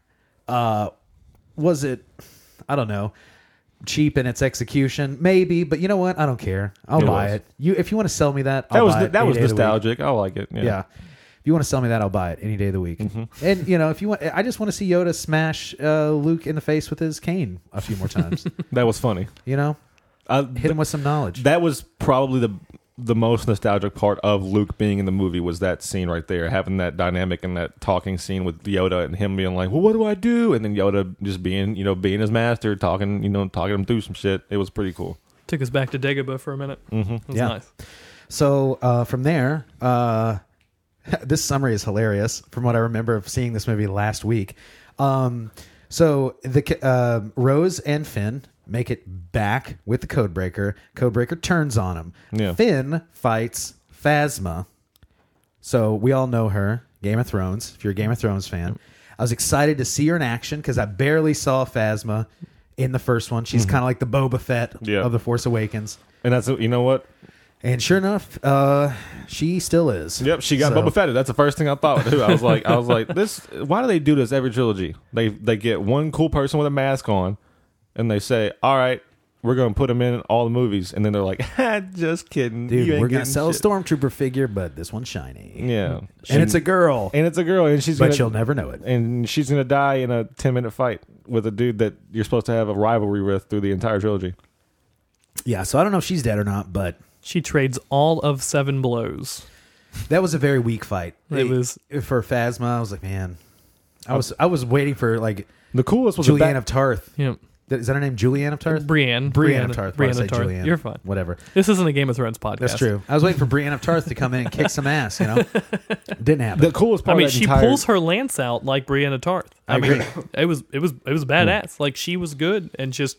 Was it, I don't know, cheap in its execution? Maybe, but you know what? I don't care. I'll It buy was. it. If you want to sell me that, that I'll was buy it that any was day of the week. nostalgic. I like it. Yeah. If you want to sell me that, I'll buy it any day of the week. And if you want, I just want to see Yoda smash Luke in the face with his cane a few more times. That was funny. Hit him with some knowledge. That was probably the most nostalgic part of Luke being in the movie was that scene right there, having that dynamic and that talking scene with Yoda and him being like, "Well, what do I do?" And then Yoda just being his master, talking him through some shit. It was pretty cool. Took us back to Dagobah for a minute. Mm-hmm. It was Yeah. nice. So from there, this summary is hilarious from what I remember of seeing this movie last week. So the Rose and Finn make it back with the Codebreaker. Codebreaker turns on him. Yeah. Finn fights Phasma. So we all know her, Game of Thrones, if you're a Game of Thrones fan. I was excited to see her in action because I barely saw Phasma in the first one. She's kind of like the Boba Fett Yeah. of The Force Awakens. And that's what. And sure enough, she still is. Yep, she got So- Boba Fetted. That's the first thing I thought too. I was like, this. Why do they do this every trilogy? They get one cool person with a mask on, and they say, "All right, we're going to put him in all the movies," and then they're like, "Just kidding, Dude, You ain't we're going to getting sell a shit." Stormtrooper figure, but this one's shiny. Yeah, And it's a girl, and she's but gonna, you'll never know it. and she's gonna die in a 10-minute fight with a dude that you're supposed to have a rivalry with through the entire trilogy. Yeah, so I don't know if she's dead or not, but She trades all of 7 blows. that was a very weak fight. It was- for Phasma. I was like, man, I was waiting for like The coolest was Julianne of Tarth. You know, Is that her name? Julianne of Tarth? Brienne of Tarth. Why Brienne did I of say Tarth. Julianne? You're fine. Whatever. This isn't a Game of Thrones podcast. That's true. I was waiting for Brienne of Tarth to come in and kick some ass. Didn't happen. the coolest part. I mean, of that she entire, pulls her lance out like Brienne of Tarth. I agree. it was badass. Like she was good, and just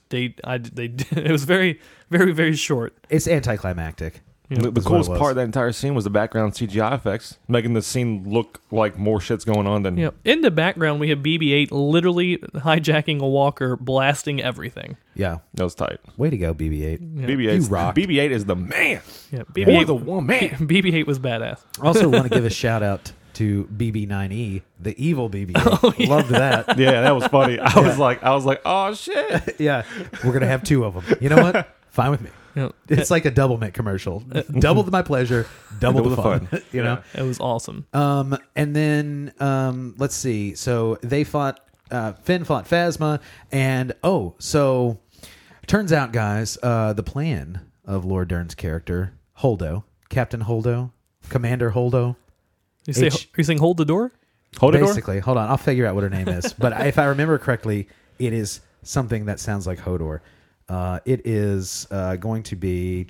it was very, very, very short. It's anticlimactic. The Is what coolest it was. part of that entire scene was the background CGI effects, making the scene look like more shit's going on than. You know, in the background we have BB-8 literally hijacking a walker, blasting everything. Yeah. That was tight. Way to go, BB-8. BB-8 You rocked. BB-8 is the man. Yeah, Or BB-8 the woman. BB-8 was badass. Also, want to give a shout out to BB-9E, the evil BB-8. Loved that. Yeah, that was funny. I was like, oh shit. Yeah, we're gonna have 2 of them. You know what? Fine with me. You know, It's like a double mint commercial. Double my pleasure, double the fun. You know. it was awesome. And then let's see. So they fought. Finn fought Phasma, and so turns out, guys, the plan of Lord Dern's character, Holdo, Captain Holdo, Commander Holdo. You say, H- are you saying hold the door? Hold it, door. Basically, hold on, I'll figure out what her name is. But if I remember correctly, it is something that sounds like Hodor. It is going to be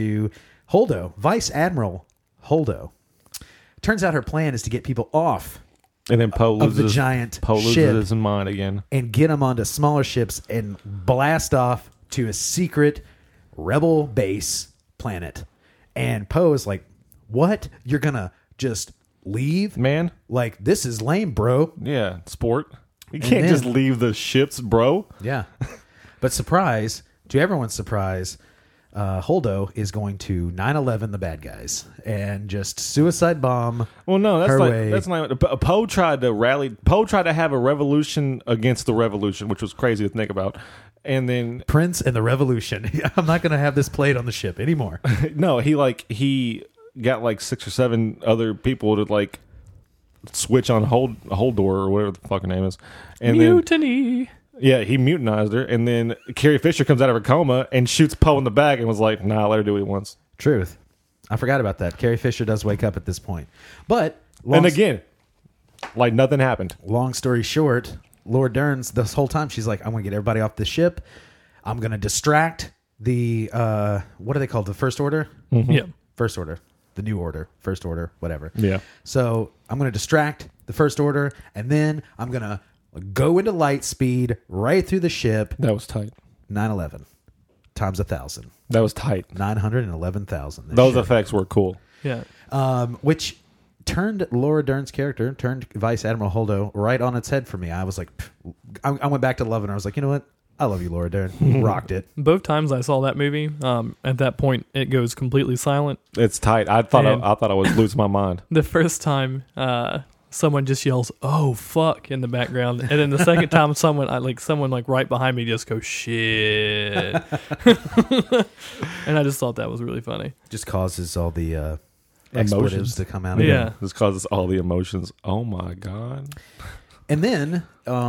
Holdo, Vice Admiral Holdo. Turns out her plan is to get people off And then Poe of the loses. giant Poe loses ship his mind again. and get them onto smaller ships and blast off to a secret rebel base planet. And Poe is like, "What? You're gonna just leave? Man, Like, this is lame, bro." yeah, sport. You can't then- just leave the ships, bro. Yeah. But surprise, to everyone's surprise, Holdo is going to 9/11 the bad guys and just suicide bomb. Well, no, that's her like way. that's not. Poe tried to rally. Poe tried to have a revolution against the revolution, which was crazy to think about. And then Prince and the Revolution. I'm not going to have this played on the ship anymore. no, he got like 6 or 7 other people to like switch on hold door or whatever the fuck her name is, and then Mutiny. yeah, he mutinized her, and then Carrie Fisher comes out of her coma and shoots Poe in the back and was like, "Nah, let her do what he wants." Truth. I forgot about that. Carrie Fisher does wake up at this point. But And again, like nothing happened. long story short, Lord Dern's this whole time she's like, "I'm going to get everybody off the ship. I'm going to distract the what are they called? The First Order? Yeah. First Order. The New Order, First Order, whatever." Yeah. So I'm going to distract the First Order, and then I'm going to go into light speed right through the ship. That was tight. 9/11 times 1,000. That was tight. 911,000. Those effects were cool. Yeah. which turned Laura Dern's character, turned Vice Admiral Holdo right on its head for me. I was like, I went back to loving her. I was like, you know what? I love you, Laura Dern. You rocked it. Both times I saw that movie, at that point it goes completely silent. It's tight. I thought And- I was losing my mind. The first time, someone just yells "Oh fuck" in the background, and then the second time, someone right behind me just goes "shit," and I just thought that was really funny. Just causes all the expletives Emotions. to come out. Yeah. Again. This causes all the emotions. Oh my god. And then,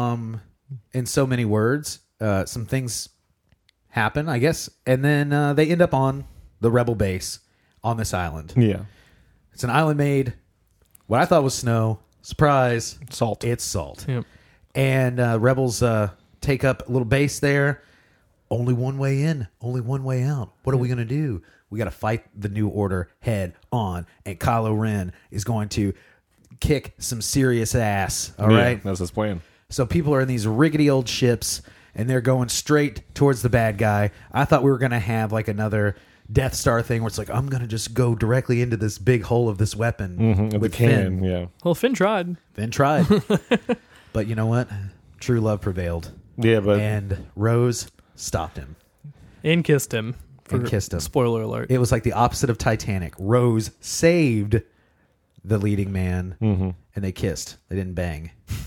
in so many words, some things happen, I guess, and then they end up on the rebel base on this island. Yeah. It's an island made what I thought was snow. Surprise, Salt. it's salt. Yep. And rebels take up a little base there. Only one way in, only one way out. What are we going to do? We got to fight the New Order head on, and Kylo Ren is going to kick some serious ass. All right. That's his plan. So people are in these rickety old ships, and they're going straight towards the bad guy. I thought we were going to have like another Death Star thing where it's like, I'm going to just go directly into this big hole of this weapon With with the cannon, Finn. yeah. Well, Finn tried. Finn tried. But you know what? True love prevailed. Yeah, but And Rose stopped him. And kissed him. And kissed him. Spoiler alert. It was like the opposite of Titanic. Rose saved the leading man, and they kissed. They didn't bang.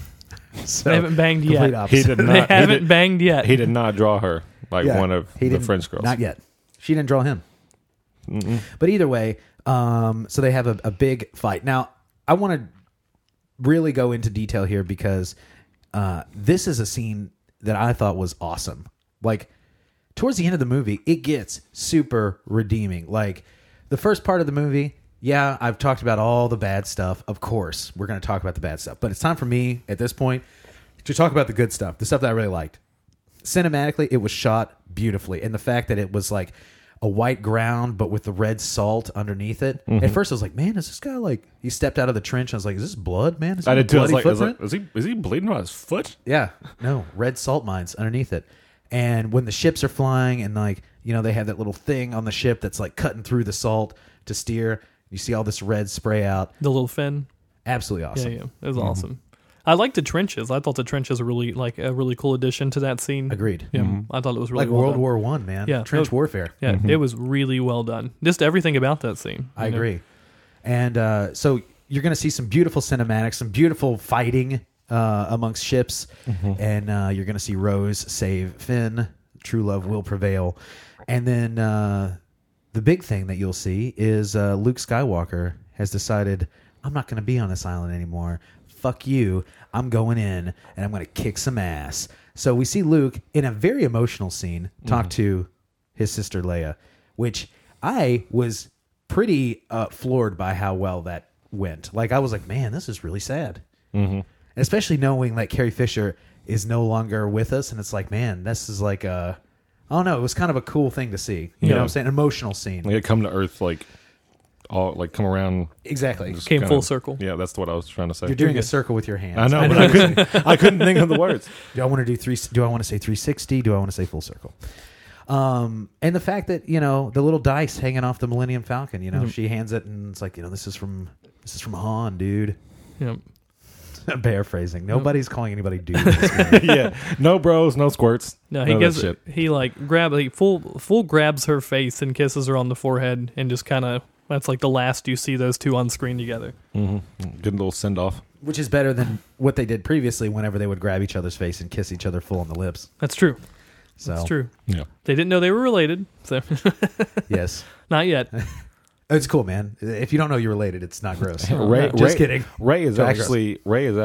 So, They haven't banged complete yet. opposite. he did They not haven't banged yet. he did not draw her like Yeah, one of he the didn't- French girls. Not yet. She didn't draw him. But either way, so they have a big fight. Now, I want to really go into detail here because this is a scene that I thought was awesome. Like, towards the end of the movie, it gets super redeeming. Like, the first part of the movie, yeah, I've talked about all the bad stuff. Of course, we're going to talk about the bad stuff. But it's time for me, at this point, to talk about the good stuff, the stuff that I really liked. Cinematically, it was shot beautifully. And the fact that it was like a white ground, but with the red salt underneath it. At first, I was like, man, is this guy like... He stepped out of the trench. I was like, is this blood, man? Is I it a did too. I was bloody like, footprint? is he bleeding on his foot? Yeah, no, red salt mines underneath it. And when the ships are flying and like, you know, they have that little thing on the ship that's like cutting through the salt to steer. You see all this red spray out. The little Finn. Absolutely awesome. Yeah, it was awesome. I liked the trenches. I thought the trenches were really like a really cool addition to that scene. Agreed. Yeah, I thought it was really Like well World done. War One, man. Yeah. Trench warfare. Yeah, it was really well done. Just everything about that scene. I you know? agree. And so you're going to see some beautiful cinematics, some beautiful fighting amongst ships, and you're going to see Rose save Finn. True love will prevail. And then the big thing that you'll see is Luke Skywalker has decided, I'm not going to be on this island anymore. Fuck you. I'm going in, and I'm going to kick some ass. So we see Luke in a very emotional scene talk to his sister Leia, which I was pretty floored by how well that went. Like, I was like, man, this is really sad. And especially knowing that Carrie Fisher is no longer with us, and it's like, man, this is like a... I don't know. It was kind of a cool thing to see. You know what I'm saying? An emotional scene. Like, it come to Earth, like, all like come around. Exactly. just Came kinda- full circle. Yeah, that's what I was trying to say. You're doing a circle with your hands. I know, but I couldn't think of the words. Do I want to do three? Do I want to say 360? Do I want to say full circle? And the fact that, you know, the little dice hanging off the Millennium Falcon, you know, she hands it and it's like, you know, this is from Han, dude. Yeah. Paraphrasing. Nobody's calling anybody dude. in this movie. Yeah, no bros, no squirts. No, none he of that gives shit. he like full grabs her face and kisses her on the forehead and just kind of that's like the last you see those two on screen together. Good little send off. Which is better than what they did previously whenever they would grab each other's face and kiss each other full on the lips. That's true. So, That's true. Yeah, They didn't know they were related, so yes. not yet. It's cool, man. If you don't know you're related, it's not gross. Ray, Just kidding. Ray is Totally actually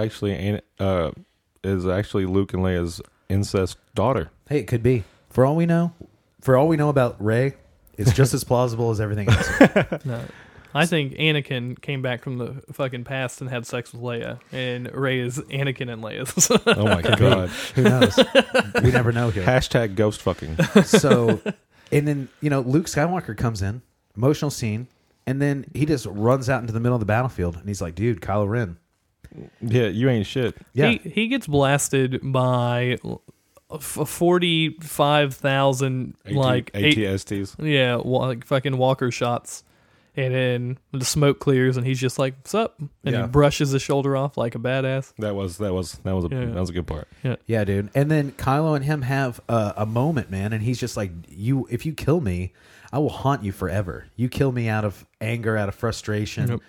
Luke and Leia's incest daughter. Hey, it could be. For all we know about Ray, it's just as plausible as everything else. No. I think Anakin came back from the fucking past and had sex with Leia, and Rey is Anakin and Leia's. Oh my god! Who knows? We never know here. Hashtag ghost fucking. So, and then, you know, Luke Skywalker comes in, emotional scene, and then he just runs out into the middle of the battlefield, and he's like, dude, Kylo Ren. Yeah, you ain't shit. Yeah. He gets blasted by 45,000 like ATSTs. like fucking walker shots, And then the smoke clears, and he's just like, "What's up?" And Yeah. he brushes his shoulder off like a badass. That was a good part. Yeah, dude. And then Kylo and him have a moment, man, and he's just like, if you kill me, I will haunt you forever. You kill me out of anger, out of frustration. Yep.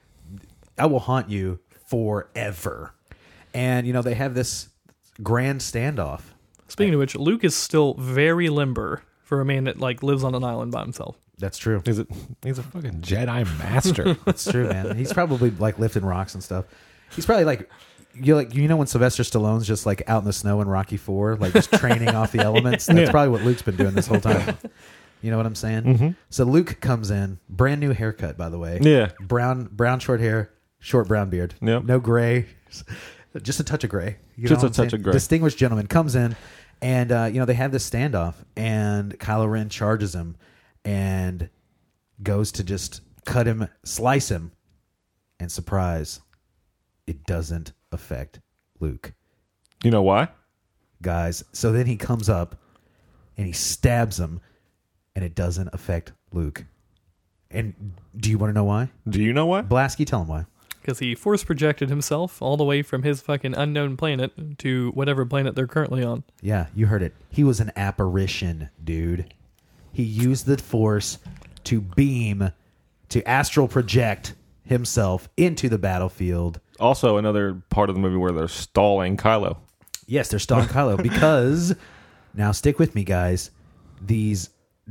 I will haunt you forever. And, they have this grand standoff. Speaking of which, Luke is still very limber for a man that like lives on an island by himself. That's true. He's a fucking Jedi master. That's true, man. He's probably like lifting rocks and stuff. He's probably like when Sylvester Stallone's just like out in the snow in Rocky IV, like just training off the elements. That's probably what Luke's been doing this whole time. You know what I'm saying? Mm-hmm. So Luke comes in, brand new haircut, by the way. Yeah. Brown short hair, short brown beard. Yep. No gray, just a touch of gray. You Just know a what I'm touch saying? of gray. Distinguished gentleman comes in, and they have this standoff, and Kylo Ren charges him, and goes to just cut him, slice him, and surprise, it doesn't affect Luke. You know why? Guys, so then he comes up and he stabs him, and it doesn't affect Luke. And do you want to know why? Do you know why? Blasky, tell him why. Because he force projected himself all the way from his fucking unknown planet to whatever planet they're currently on. Yeah, you heard it. He was an apparition, dude. He used the Force to beam, to astral project himself into the battlefield. Also, another part of the movie where they're stalling Kylo. Yes, they're stalling Kylo because, now stick with me, guys, these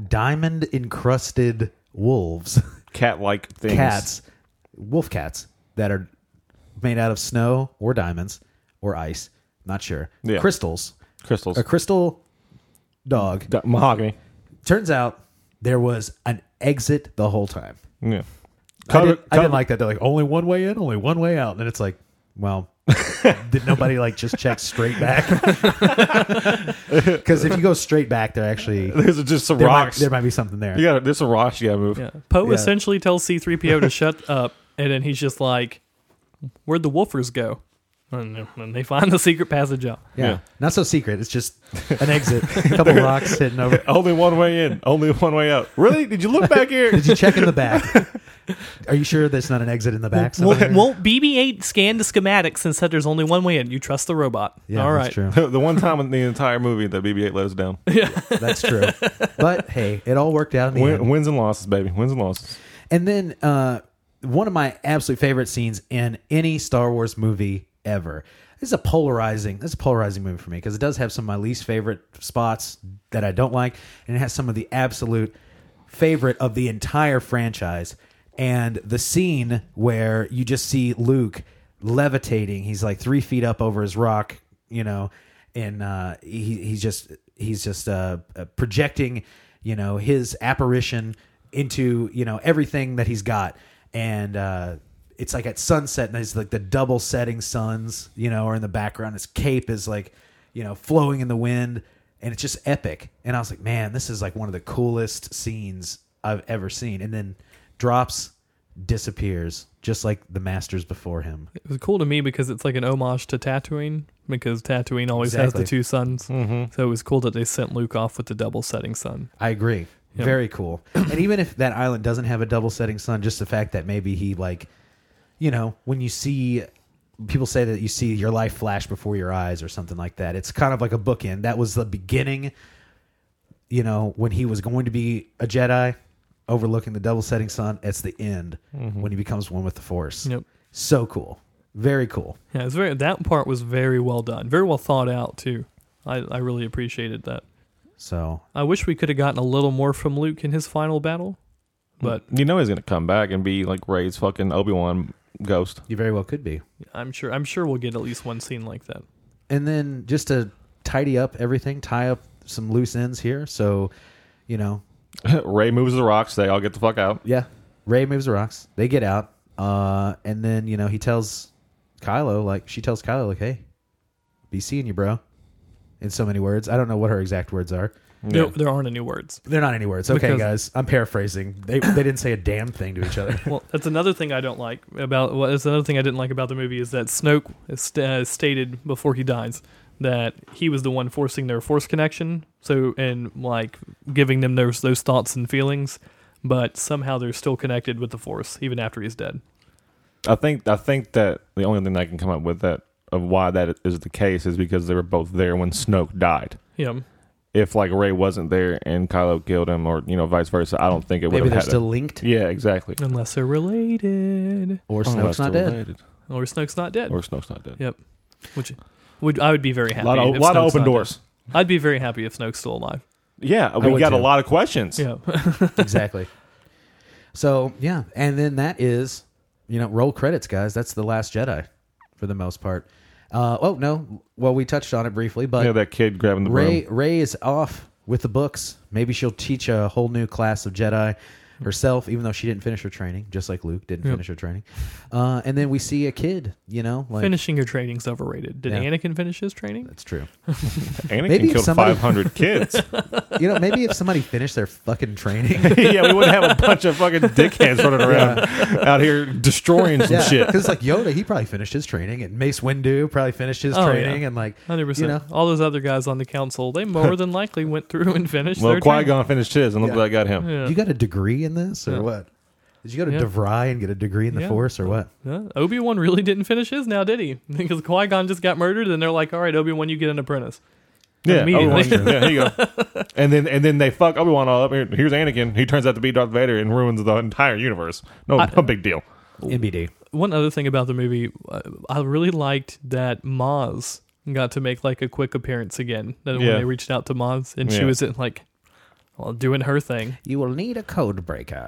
diamond-encrusted wolves, Cat-like things. wolf cats, that are made out of snow or diamonds or ice, not sure, Yeah. crystals, Crystals. a crystal dog. Mahogany. Turns out there was an exit the whole time. Yeah. I didn't like that. They're like, only one way in, only one way out. And it's like, well, did nobody like just check straight back? Because if you go straight back, they're actually There's just some there rocks. might be something there. There's some rocks you gotta move. Yeah. Poe Yeah. essentially tells C-3PO to shut up, and then he's just like, "Where'd the woofers go?" And they find the secret passage out. Yeah. Not so secret. It's just an exit. A couple rocks hidden over. Only one way in, only one way out. Really? Did you look back here? Did you check in the back? Are you sure there's not an exit in the back? somewhere? Won't BB-8 scan the schematics and said there's only one way in? You trust the robot. Yeah, All that's right. true. The one time in the entire movie that BB-8 let us down. That's true. But hey, it all worked out in the end. Wins and losses, baby. Wins and losses. And then one of my absolute favorite scenes in any Star Wars movie ever. This is a polarizing movie for me because it does have some of my least favorite spots that I don't like, and it has some of the absolute favorite of the entire franchise. And the scene where you just see Luke levitating, he's like 3 feet up over his rock, and he's just projecting, his apparition into everything that he's got, and it's like at sunset, and there's like the double setting suns, are in the background. His cape is like, flowing in the wind, and it's just epic. And I was like, man, this is like one of the coolest scenes I've ever seen. And then drops, disappears, just like the masters before him. It was cool to me because it's like an homage to Tatooine, because Tatooine always has Exactly. the two suns. Mm-hmm. So it was cool that they sent Luke off with the double setting sun. I agree. Yep. Very cool. And even if that island doesn't have a double setting sun, just the fact that maybe he like, when you see, people say that you see your life flash before your eyes or something like that. It's kind of like a bookend. That was the beginning, when he was going to be a Jedi overlooking the double setting sun. It's the end when he becomes one with the Force. Yep. So cool. Very cool. Yeah, that part was very well done. Very well thought out, too. I really appreciated that. So I wish we could have gotten a little more from Luke in his final battle, but he's gonna come back and be like Rey's fucking Obi-Wan ghost. you very well could be. I'm sure we'll get at least one scene like that. And then just to tidy up everything, tie up some loose ends here. So, Rey moves the rocks. They all get the fuck out. yeah, Rey moves the rocks. They get out. And then, he tells Kylo, she tells Kylo, hey, be seeing you, bro. In so many words. I don't know what her exact words are. Yeah. There aren't any words. They're not any words. Okay, Because- guys. I'm paraphrasing. They didn't say a damn thing to each other. Well, that's another thing I don't like about. Well, that's another thing I didn't like about the movie is that Snoke stated before he dies that he was the one forcing their Force connection. So and giving them those thoughts and feelings, but somehow they're still connected with the Force even after he's dead. I think that the only thing I can come up with that of why that is the case is because they were both there when Snoke died. Yeah. If like Rey wasn't there and Kylo killed him, or vice versa, I don't think it would Maybe have they're had. still linked, Yeah, exactly. Unless they're related. or Unless Snoke's not they're dead. related. Or Snoke's not dead. Or Snoke's not dead. Yep. Which I would be very happy. A lot of if open Snoke's not doors. dead. I'd be very happy if Snoke's still alive. Yeah, we would got a too. lot of questions. Yeah. Exactly. So yeah, and then that is, roll credits, guys. That's The Last Jedi, for the most part. We touched on it briefly, but Yeah, that kid grabbing the broom. Rey is off with the books. Maybe she'll teach a whole new class of Jedi herself, even though she didn't finish her training, just like Luke didn't finish her training. And then we see a kid, like Finishing your training's overrated. Did Yeah. Anakin finish his training? that's true. Anakin Maybe if killed somebody- 500 kids. Maybe if somebody finished their fucking training. Yeah, we wouldn't have a bunch of fucking dickheads running around out here destroying some shit. Because like Yoda, he probably finished his training, and Mace Windu probably finished his Oh, training, yeah. and 100%. All those other guys on the council, they more than likely went through and finished Well, their training. Qui-Gon finished his, and look Yeah. what I got him. Yeah. you got a degree in this, or Yeah. what? Did you go to Yeah. DeVry and get a degree in the Yeah. Force, or what? Obi-Wan really didn't finish his now, did he? Because Qui-Gon just got murdered, and they're like, all right, Obi-Wan, you get an apprentice. Yeah, Immediately. Obi-Wan. Yeah, here you go. And then they fuck Obi-Wan all up. Here's Anakin. He turns out to be Darth Vader and ruins the entire universe. No big deal. NBD. One other thing about the movie, I really liked that Maz got to make like a quick appearance again. That when Yeah. they reached out to Maz, and she Yeah. was doing her thing. You will need a code breaker.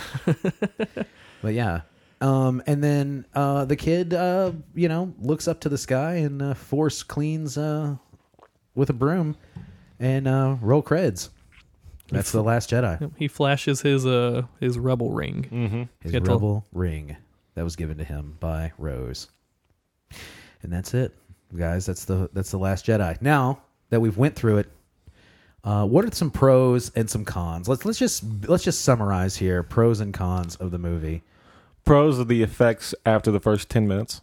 But yeah. And then the kid, looks up to the sky and Force cleans with a broom and roll creds. That's The Last Jedi. He flashes his rebel ring. Mm-hmm. His Get to- rebel ring that was given to him by Rose. And that's it, guys. That's the Last Jedi. Now that we've went through it, what are some pros and some cons? Let's just summarize here pros and cons of the movie. Pros of the effects after the first 10 minutes.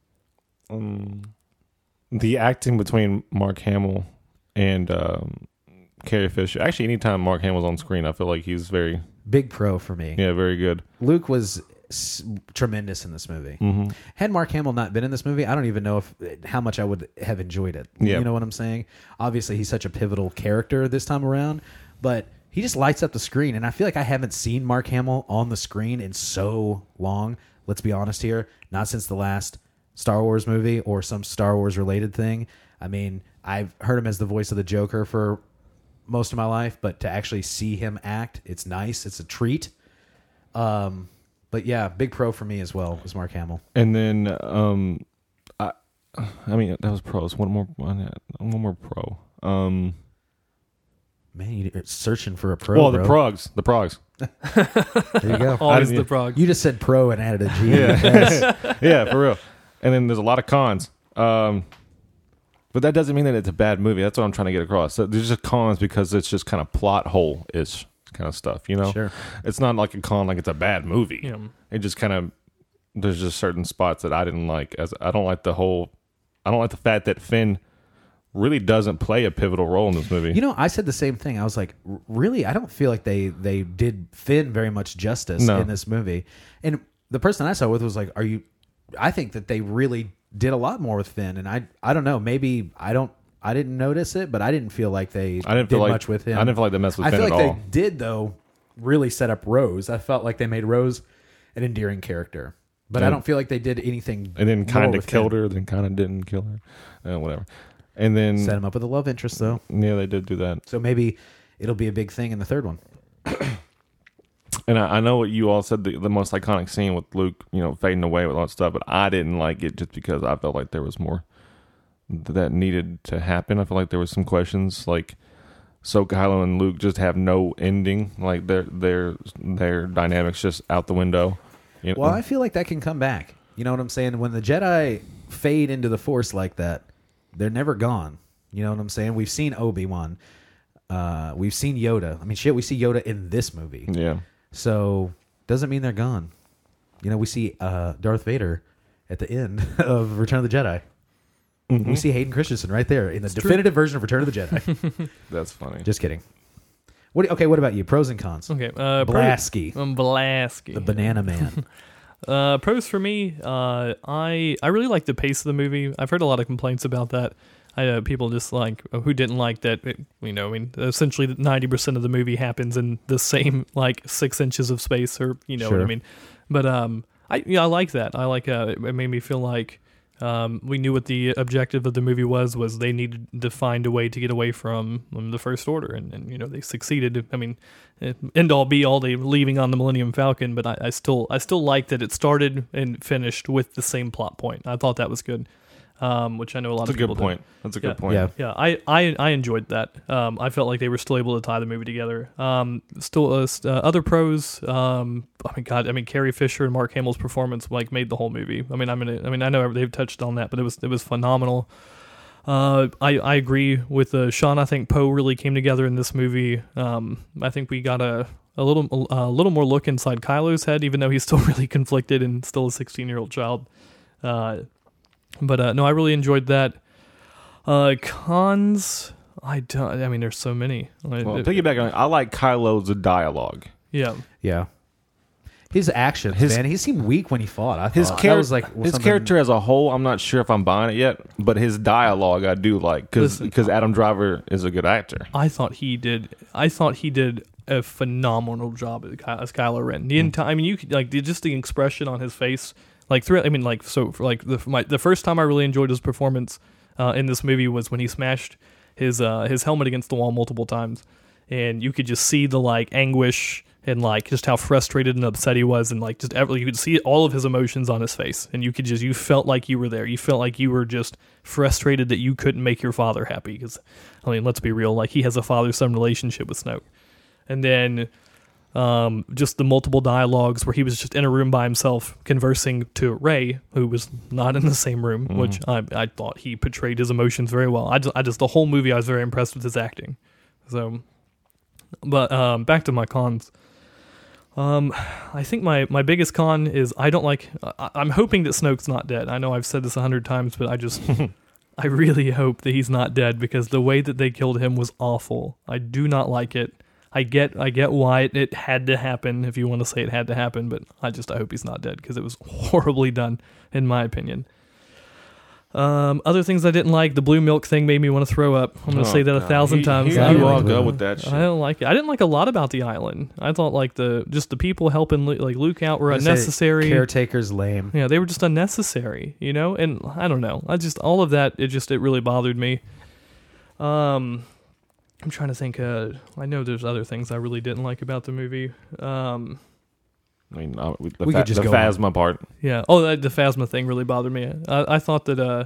The acting between Mark Hamill and Carrie Fisher. Actually, anytime Mark Hamill's on screen, I feel like he's very Big pro for me. very good. Luke was tremendous in this movie. Mm-hmm. Had Mark Hamill not been in this movie, I don't even know how much I would have enjoyed it. Yeah. You know what I'm saying? Obviously, he's such a pivotal character this time around, but he just lights up the screen, and I feel like I haven't seen Mark Hamill on the screen in so long. Let's be honest here. Not since the last Star Wars movie or some Star Wars related thing. I mean, I've heard him as the voice of the Joker for most of my life, but to actually see him act, it's nice. It's a treat. But yeah, big pro for me as well is Mark Hamill. And then, I mean, that was pros. One more pro. Man, you're searching for a pro. Well, bro. the progs. There you go. Always didn't- the prog. You just said pro and added a G. Yeah. Yes. Yeah, for real. And then there's a lot of cons. But that doesn't mean that it's a bad movie. That's what I'm trying to get across. So there's just cons because it's just kind of plot hole-ish kind of stuff, you know? Sure. It's not like a con like it's a bad movie. Yeah. It just kind of, there's just certain spots that I didn't like. I don't like the fact that Finn really doesn't play a pivotal role in this movie. You know, I said the same thing. I was like, really? I don't feel like they did Finn very much justice No. in this movie. And the person I saw with was like, I think that they really did a lot more with Finn. And I don't know. Maybe I didn't notice it, but I didn't feel like they I didn't did feel like much with him. I didn't feel like they messed with I Finn feel at like all. they did, though, really set up Rose. I felt like they made Rose an endearing character. But I don't feel like they did anything. And then more kind of with killed Finn. her, then kind of didn't kill her. Whatever. And then, Set him up with a love interest, though. yeah, they did do that. So maybe it'll be a big thing in the third one. And I know what you all said, the most iconic scene with Luke, fading away with all that stuff, but I didn't like it just because I felt like there was more that needed to happen. I feel like there was some questions, like, so Kylo and Luke just have no ending, like their dynamics just out the window. You know? Well, I feel like that can come back. You know what I'm saying? When the Jedi fade into the Force like that, they're never gone. You know what I'm saying? We've seen Obi-Wan. We've seen Yoda. I mean, shit, we see Yoda in this movie. Yeah. So, doesn't mean they're gone. We see Darth Vader at the end of Return of the Jedi. Mm-hmm. We see Hayden Christensen right there in the definitive version of Return of the Jedi. That's funny. Just kidding. What about you? Pros and cons. Okay, Blasky, Blasky, the Banana Man. Pros for me, I really like the pace of the movie. I've heard a lot of complaints about that. People just like who didn't like that. Essentially 90% of the movie happens in the same like 6 inches of space, or Sure. what I mean. But I like that. I like it made me feel like we knew what the objective of the movie was they needed to find a way to get away from the First Order, and they succeeded. I mean, end all be all, they leaving on the Millennium Falcon, but I still like that it started and finished with the same plot point. I thought that was good, which I know a lot of people did. That's a good point. Yeah. Yeah, I enjoyed that. I felt like they were still able to tie the movie together. Other pros. Oh my god! I mean, Carrie Fisher and Mark Hamill's performance like made the whole movie. I know they've touched on that, but it was phenomenal. I agree with Sean. I think Poe really came together in this movie. I think we got a little more look inside Kylo's head, even though he's still really conflicted and still a 16-year-old child. But no, I really enjoyed that. Cons, there's so many. Well, piggyback on, I like Kylo's dialogue. Yeah. Yeah. His actions, man. He seemed weak when he fought. I thought His that was like his something- character as a whole, I'm not sure if I'm buying it yet, but his dialogue I do like because Adam Driver is a good actor. I thought he did a phenomenal job as Kylo Ren. The entire, you could like just the expression on his face, like through. The first time I really enjoyed his performance in this movie was when he smashed his helmet against the wall multiple times, and you could just see the like anguish and like just how frustrated and upset he was, and like just you could see all of his emotions on his face, and you felt like you were there. You felt like you were just frustrated that you couldn't make your father happy, because let's be real, like he has a father-son relationship with Snoke. And then just the multiple dialogues where he was just in a room by himself conversing to Rey, who was not in the same room, which I thought he portrayed his emotions very well. I just the whole movie I was very impressed with his acting. So, but back to my cons. I think my biggest con is I don't like. I'm hoping that Snoke's not dead. I know I've said this 100 times, but I really hope that he's not dead, because the way that they killed him was awful. I do not like it. I get why it had to happen, if you want to say it had to happen, but I hope he's not dead, because it was horribly done, in my opinion. Other things I didn't like, the blue milk thing made me want to throw up. I'm going to say that 1,000 times. Here you all go with that shit. I don't like it. I didn't like a lot about the island. I thought like the people helping like Luke out were unnecessary. Caretaker's lame. Yeah, they were just unnecessary, and I don't know. All of that, it really bothered me. I'm trying to think. I know there's other things I really didn't like about the movie. We could just the go Phasma part. Yeah. Oh, the Phasma thing really bothered me. I thought that.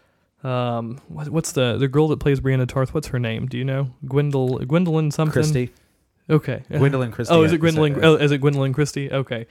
What's the girl that plays Brianna Tarth? What's her name? Do you know? Gwendolyn something. Christie. Okay. Gwendolyn Christie. Oh, is it Gwendolyn? Oh, is it Gwendolyn Christie? Okay.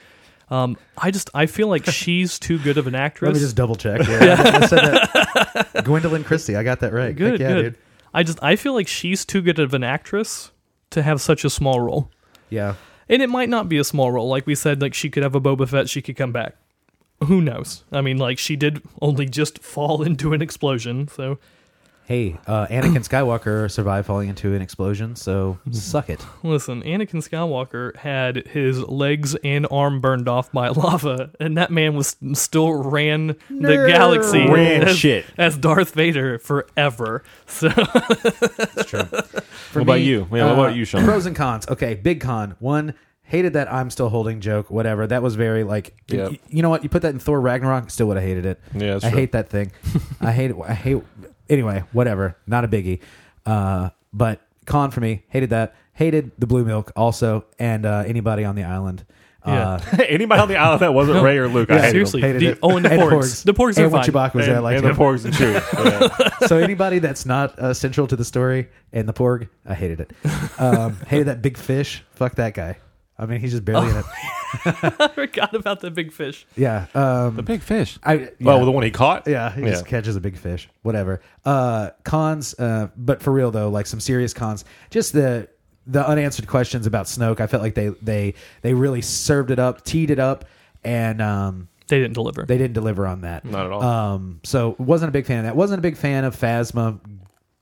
I feel like she's too good of an actress. Let me just double check. Yeah, I said that. Gwendolyn Christie. I got that right. Good. Heck yeah, good. dude. I feel like she's too good of an actress to have such a small role. Yeah. And it might not be a small role. Like we said, like she could have a Boba Fett, she could come back. Who knows? Like she did only just fall into an explosion, so... Hey, Anakin Skywalker survived falling into an explosion, so suck it. Listen, Anakin Skywalker had his legs and arm burned off by lava, and that man still ran the galaxy as Darth Vader forever. So That's true. What about you? Yeah, what about you, Sean? Pros and cons. Okay, big con. One, hated that I'm still holding joke, whatever. That was very like, Yep. You know what? You put that in Thor Ragnarok, still would have hated it. Yeah, that's I true. hate that thing. I hate it. Anyway, whatever. Not a biggie. But con for me, hated that. Hated the blue milk also, and anybody on the island. Yeah. Anybody on the island that wasn't Ray or Luke, I hated seriously. them. Hated it. And the And porgs. porgs. The porgs are And when fine. Chewbacca was there, I liked and the him. porgs and chew. Yeah. So anybody that's not central to the story and the porg, I hated it. Hated that big fish. Fuck that guy. He's just barely in it. I forgot about the big fish. Yeah. The big fish. Yeah. Oh, the one he caught? Yeah, he just catches a big fish. Whatever. Cons, but for real though, like some serious cons. Just the unanswered questions about Snoke. I felt like they really served it up, teed it up, and They didn't deliver. they didn't deliver on that. Not at all. So wasn't a big fan of that. Wasn't a big fan of Phasma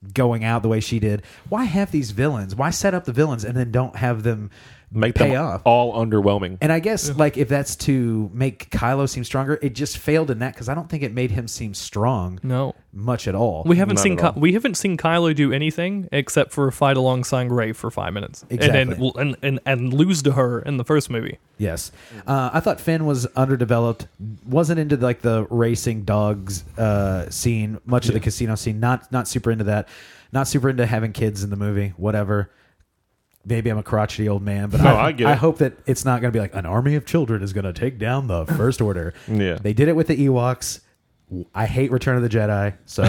going out the way she did. Why have these villains? Why set up the villains and then don't have them Make pay them off? all underwhelming. And I guess like if that's to make Kylo seem stronger, it just failed in that because I don't think it made him seem strong No. much at all. We haven't Not seen at all. we haven't seen Kylo do anything except for fight alongside Rey for 5 minutes, Exactly. and lose to her in the first movie. Yes. I thought Finn was underdeveloped. Wasn't into like the racing dogs scene, much of the casino scene. Not super into that. Not super into having kids in the movie. Whatever. Maybe I'm a crotchety old man, but No, I get I it. hope that it's not going to be like an army of children is going to take down the First Order. Yeah. They did it with the Ewoks. I hate Return of the Jedi, so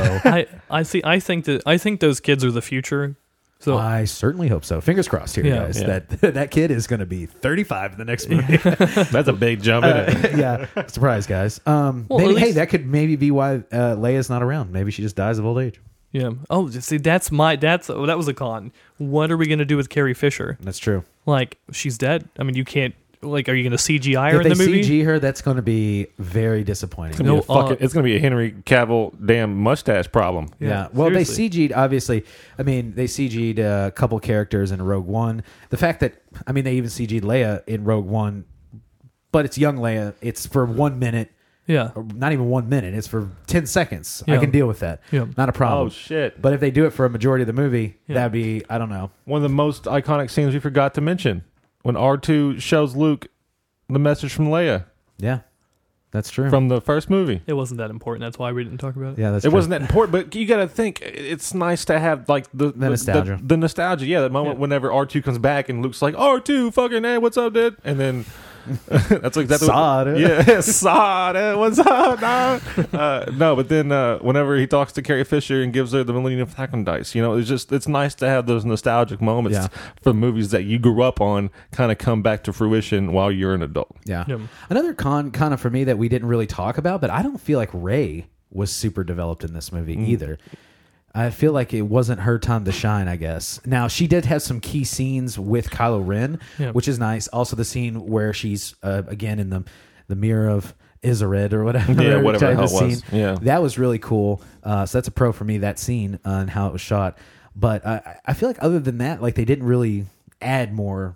I think those kids are the future. So I certainly hope so. Fingers crossed here, Yeah. guys. Yeah. That kid is going to be 35 in the next movie. That's a big jump, isn't it? Yeah, surprise, guys. Well, Maybe, at least- hey, that could maybe be why Leia's not around. Maybe she just dies of old age. yeah. Oh, see, that was a con. What are we gonna do with Carrie Fisher? That's true. Like, she's dead. I mean, you can't. Like, are you gonna CGI her If in they the movie? CG her, that's going to be very disappointing. No, It's gonna be a Henry Cavill damn mustache problem. Yeah. Well, seriously. they CG'd, obviously. I mean, they CG'd a couple characters in Rogue One. The fact that, I mean, they even CG'd Leia in Rogue One, but it's young Leia. It's for 1 minute. Yeah. Or not even 1 minute. It's for 10 seconds. I Yeah. can deal with that. Yeah. Not a problem. Oh shit! But if they do it for a majority of the movie, Yeah. that'd be, I don't know. One of the most iconic scenes we forgot to mention when R2 shows Luke the message from Leia Yeah. That's true. from the first movie. It wasn't that important. That's why we didn't talk about it. yeah, that's It true. wasn't that important, but you got to think it's nice to have like the nostalgia. the nostalgia. Yeah, that moment Yeah. whenever R2 comes back and Luke's like R2, fucking hey, what's up, dude? And then that's exactly Saw it. Yeah, saw it. What's up, dog? No, but then whenever he talks to Carrie Fisher and gives her the Millennium Falcon dice, it's nice to have those nostalgic moments Yeah. for movies that you grew up on kind of come back to fruition while you're an adult. Yeah. Yeah. Another con kind of for me that we didn't really talk about, but I don't feel like Rey was super developed in this movie either. I feel like it wasn't her time to shine, I guess. Now, she did have some key scenes with Kylo Ren, Yeah. which is nice. Also, the scene where she's, again, in the mirror of Izared or whatever. Yeah, whatever the type hell of it was. scene. Yeah. That was really cool. So that's a pro for me, that scene and how it was shot. But I feel like other than that, like they didn't really add more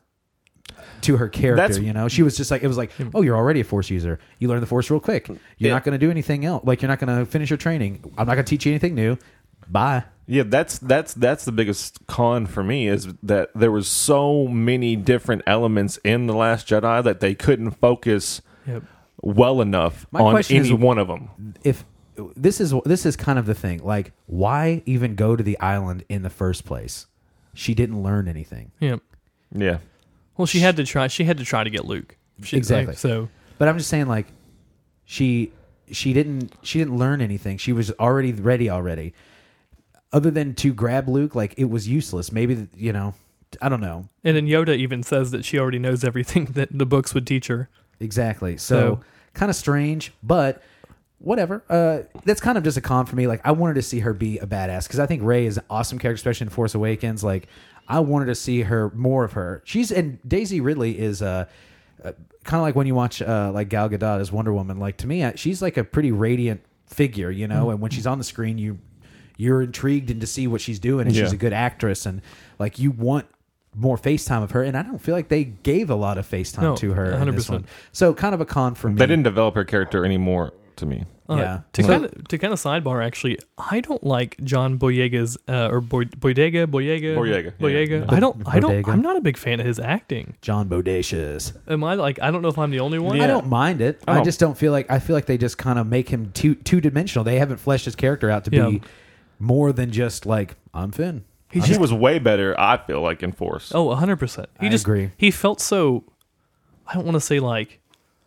to her character. That's- She was just like, it was like, oh, you're already a Force user. You learn the Force real quick. You're Yeah. not going to do anything else. Like you're not going to finish your training. I'm not going to teach you anything new. Bye. Yeah, that's the biggest con for me is that there was so many different elements in The Last Jedi that they couldn't focus Yep. well enough My on question any is- one of them. If this is kind of the thing, like why even go to the island in the first place? She didn't learn anything. Yeah. Yeah. Well, she had to try. She had to try to get Luke. Exactly. So But I'm just saying, like she didn't learn anything. She was already ready already. Other than to grab Luke, like it was useless. Maybe I don't know and then Yoda even says that she already knows everything that the books would teach her. exactly. So So- kind of strange, but whatever. That's kind of just a con for me. Like I wanted to see her be a badass because I think Rey is an awesome character, especially in Force Awakens. Like I wanted to see her more of her. And Daisy Ridley is kind of like when you watch like Gal Gadot as Wonder Woman. Like to me, she's like a pretty radiant figure, and when she's on the screen, you're intrigued and to see what she's doing, and Yeah. she's a good actress, and like you want more FaceTime of her, and I don't feel like they gave a lot of FaceTime No, to her in this 100%. one. So kind of a con for me. They didn't develop her character anymore to me. Yeah. To So- kind of sidebar, actually, I don't like John Boyega's or Boyega. Boyega, yeah. I don't. Bodega. I'm not a big fan of his acting. John Bodacious. Am I like? I don't know if I'm the only one. Yeah. I don't mind it. I don't- just don't feel like I feel like they just kind of make him two dimensional. They haven't fleshed his character out to Yeah. be more than just like I'm Finn. He was way better, I feel like, in Force. Oh, 100%. I agree. He felt so. I don't want to say like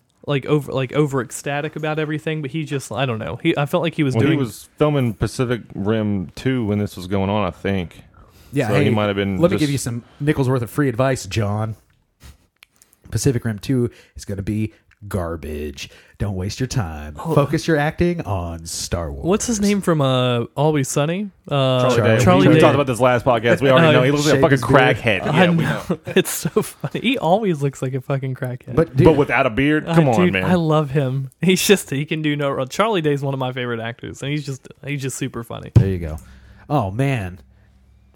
over ecstatic about everything, but he just I don't know. I felt like he was When doing. he was filming Pacific Rim 2 when this was going on, I think. Yeah, So he might have been Let me just- give you some nickels worth of free advice, John. Pacific Rim 2 is going to be garbage. Don't waste your time. Focus your acting on Star Wars. What's his name from Always Sunny? Charlie we Day. talked about this last podcast. We already know he looks like a Shaved fucking his beard. crackhead. I Yeah, we know. know. It's so funny. He always looks like a fucking crackhead. But dude, But without a beard, come on, Dude, man. I love him. He can do no. Charlie Day's one of my favorite actors, and he's just super funny. there you go. Oh man,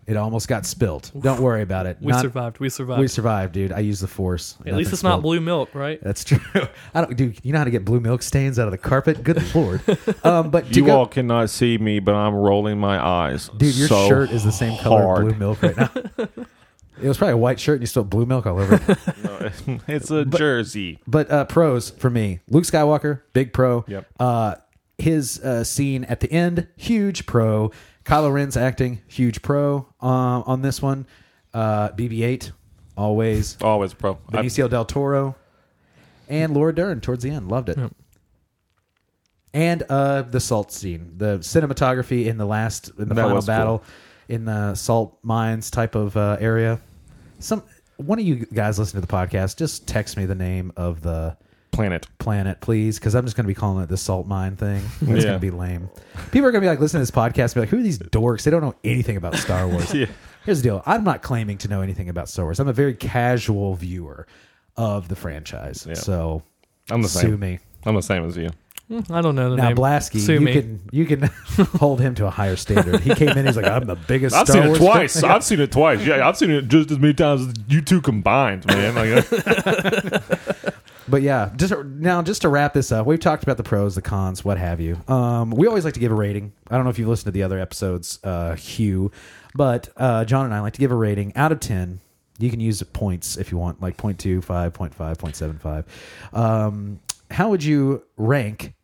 It almost got spilt. Don't worry about it. We survived. We survived. We survived, dude. I used the Force. At least it's not blue milk, right? That's true. I don't, dude. You know how to get blue milk stains out of the carpet? Good lord. But to You go, all cannot see me, but I'm rolling my eyes. dude, your so shirt is the same color hard. of blue milk right now. It was probably a white shirt and you spilled blue milk all over it. No, it's a jersey. But pros for me: Luke Skywalker, big pro. Yep. His scene at the end, huge pro. Kylo Ren's acting, huge pro on this one. BB-8, always. Always pro. Benicio del Toro, and Laura Dern towards the end, loved it. Yep. And the salt scene, the cinematography in the That final was battle in the salt mines type of area. One of you guys listen to the podcast, just text me the name of the planet, please, because I'm just going to be calling it the salt mine thing. It's going to be lame. People are going to be like, listening to this podcast and be like, who are these dorks? They don't know anything about Star Wars. Yeah. Here's the deal. I'm not claiming to know anything about Star Wars. I'm a very casual viewer of the franchise. Yeah. So I'm the same. sue me. I'm the same as you. I don't know the Now, name. Blasky, Sue me. you can hold him to a higher standard. He came in, he's like, I'm the biggest I've Star seen it Wars twice. fan. I've seen it twice. Yeah, I've seen it just as many times as you two combined, man. Like, But yeah, just to wrap this up, we've talked about the pros, the cons, what have you. We always like to give a rating. I don't know if you've listened to the other episodes, Hugh, but John and I like to give a rating out of 10. You can use points if you want, like 0.25, 0.5, 0.75. How would you rank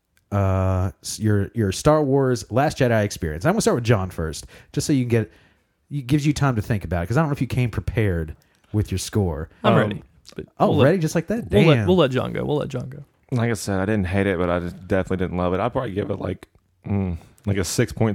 your Star Wars Last Jedi experience? I'm going to start with John first, just so you can get it gives you time to think about it, because I don't know if you came prepared with your score. I'm ready. But Ready just like that? We'll Damn. let John go. We'll let John go. like I said, I didn't hate it, but I just definitely didn't love it. I'd probably give it like a 6.3.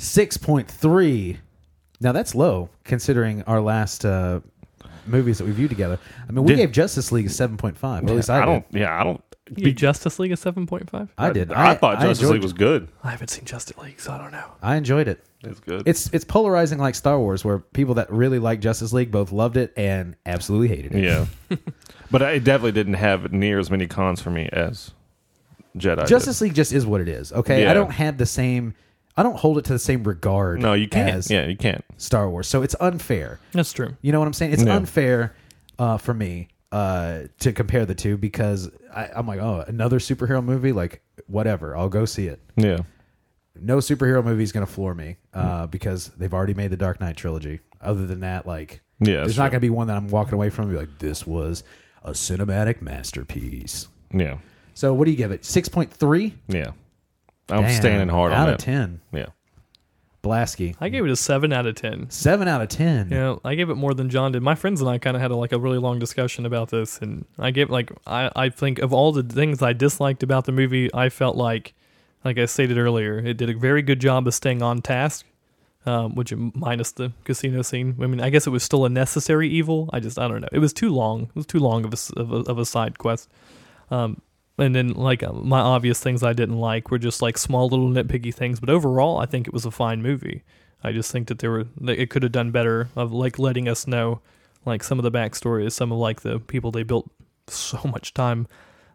6.3. Now that's low considering our last movies that we viewed together. I mean, we gave Justice League a 7.5. Or at least I did. I don't. You Justice League a 7.5? I did. I thought Justice enjoyed League was good. I haven't seen Justice League, so I don't know. I enjoyed it. It's good. It's polarizing like Star Wars, where people that really like Justice League both loved it and absolutely hated it. Yeah. But it definitely didn't have near as many cons for me as Jedi Justice League just is what it is. Okay, Yeah. I don't have the same. I don't hold it to the same regard. No, you can't. As Yeah, you can't. Star Wars, so it's unfair. That's true. You know what I'm saying? It's Yeah. unfair for me to compare the two, because I'm like, oh, another superhero movie? Like, whatever. I'll go see it. Yeah. No superhero movie is going to floor me because they've already made the Dark Knight trilogy. Other than that, like, Yeah, there's not going to be one that I'm walking away from and be like, this was a cinematic masterpiece. Yeah. So what do you give it? 6.3? Yeah. I'm standing hard on out that. of 10. Yeah. Blasky. I gave it a 7 out of 10. 7 out of 10. Yeah, I gave it more than John did. My friends and I kind of had a really long discussion about this, and I gave I think of all the things I disliked about the movie, I felt like I stated earlier, it did a very good job of staying on task, which minus the casino scene. I mean, I guess it was still a necessary evil. I don't know. It was too long. It was too long of a side quest. And then, my obvious things I didn't like were just, small little nitpicky things. But overall, I think it was a fine movie. I just think that it could have done better of, letting us know, some of the backstory of some of, the people they built so much time,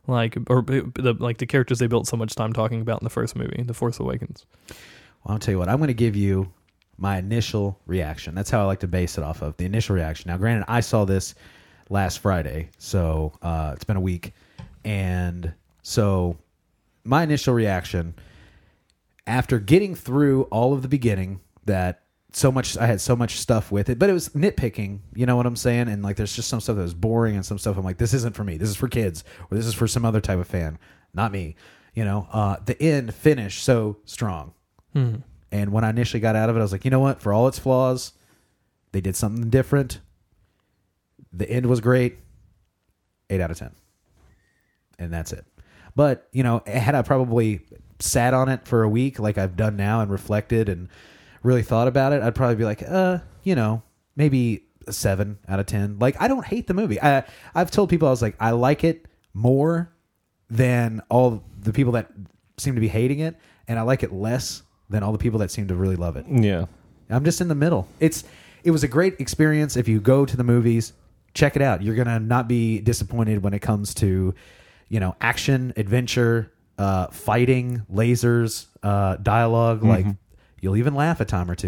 the characters they built so much time talking about in the first movie, The Force Awakens. Well, I'll tell you what. I'm going to give you my initial reaction. That's how I like to base it off of, the initial reaction. Now, granted, I saw this last Friday, so it's been a week. And so my initial reaction, after getting through all of the beginning, that I had so much stuff with it, but it was nitpicking, you know what I'm saying? And there's just some stuff that was boring and some stuff I'm like, this isn't for me. This is for kids, or this is for some other type of fan, not me. You know, the end finish so strong. And when I initially got out of it, I was like, you know what? For all its flaws, they did something different. The end was great. 8 out of 10. And that's it. But, had I probably sat on it for a week like I've done now and reflected and really thought about it, I'd probably be like, maybe a 7 out of 10. I don't hate the movie. I've told people, I was like, I like it more than all the people that seem to be hating it, and I like it less than all the people that seem to really love it. Yeah. I'm just in the middle. It was a great experience. If you go to the movies, check it out. You're going to not be disappointed when it comes to, action, adventure, fighting, lasers, dialogue. You'll even laugh a time or two.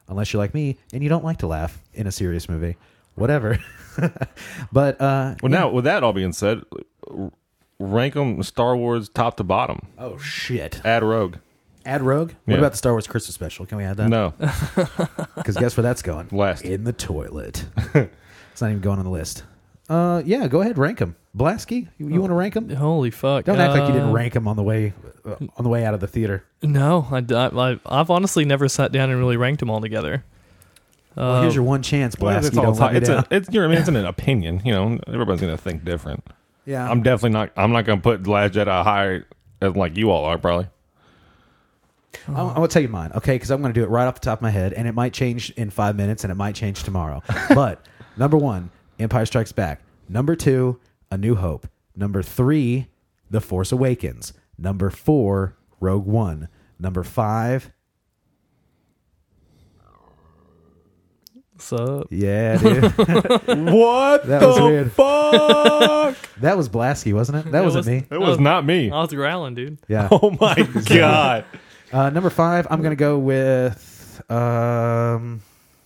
unless you're like me and you don't like to laugh in a serious movie. Whatever. But Well, now with that all being said, rank them Star Wars top to bottom. oh shit. Add Rogue. Add Rogue? What Yeah. about the Star Wars Christmas special? Can we add that? No, Because guess where that's going? Last. In the toilet. It's not even going on the list. Yeah, go ahead, rank them. Blasky, you want to rank them? Holy fuck! Don't act like you didn't rank them on the way out of the theater. No, I've honestly never sat down and really ranked them all together. Well, here's your one chance, Well, Blasky. Don't let me down. it's an opinion. You know, everybody's gonna think different. Yeah, I'm definitely not. I'm not gonna put The Last Jedi higher as like you all are probably. I'm going to tell you mine, okay? Because I'm going to do it right off the top of my head, and it might change in 5 minutes, and it might change tomorrow. But number 1, Empire Strikes Back. Number 2, A New Hope. Number 3, The Force Awakens. Number 4, Rogue One. Number 5, What's up? yeah, dude. What That was weird. fuck? That was Blasky, wasn't it? That wasn't me. It was not me. I was growling, dude. Yeah. Oh my god. Number 5, I'm going to go with. I'm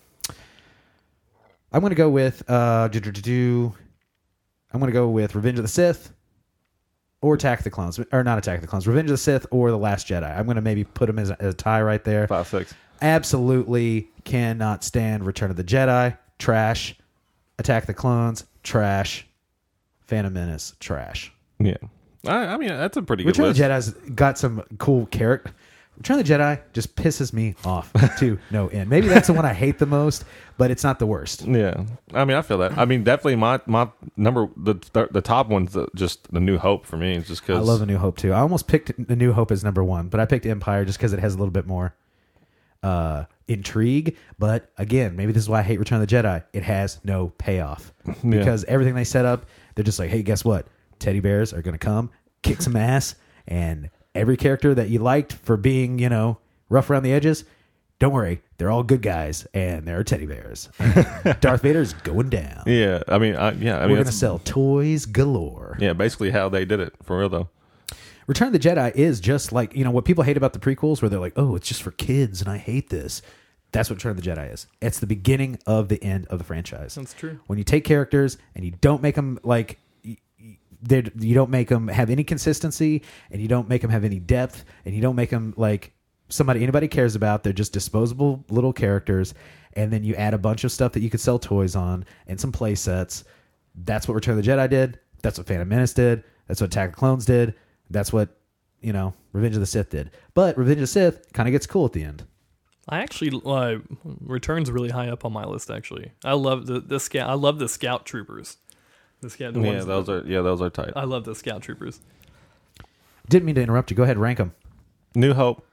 going to go with. I'm going to go with Revenge of the Sith, or Attack of the Clones, or not Attack of the Clones. Revenge of the Sith or The Last Jedi. I'm going to maybe put them as a tie right there. 5, 6. Absolutely cannot stand Return of the Jedi. Trash. Attack of the Clones. Trash. Phantom Menace. Trash. Yeah. I mean, that's a pretty good Return of list. the Jedi's got some cool character. Return of the Jedi just pisses me off to no end. Maybe that's the one I hate the most, but it's not the worst. Yeah. I mean, I feel that. I mean, definitely my number, the top one's just The New Hope for me. It's just because I love A New Hope too. I almost picked The New Hope as number 1, but I picked Empire just because it has a little bit more intrigue. But again, maybe this is why I hate Return of the Jedi. It has no payoff because everything they set up, they're just like, hey, guess what? Teddy bears are going to come, kick some ass, and every character that you liked for being, rough around the edges, don't worry, they're all good guys, and they're teddy bears. And Darth Vader's going down. Yeah. I mean, We're going to sell toys galore. Yeah, basically how they did it for real though. Return of the Jedi is just like, what people hate about the prequels where they're like, oh, it's just for kids and I hate this. That's what Return of the Jedi is. It's the beginning of the end of the franchise. That's true. When you take characters and you don't make them like, you don't make them have any consistency, and you don't make them have any depth, and you don't make them like anybody cares about. They're just disposable little characters, and then you add a bunch of stuff that you could sell toys on and some play sets. That's what Return of the Jedi did. That's what Phantom Menace did. That's what Attack of the Clones did. That's what Revenge of the Sith did. But Revenge of the Sith kind of gets cool at the end. I actually Return's really high up on my list. Actually, I love the scout. I love the scout troopers. The scout. Those are tight. I love the scout troopers. Didn't mean to interrupt you. Go ahead, rank them. New Hope,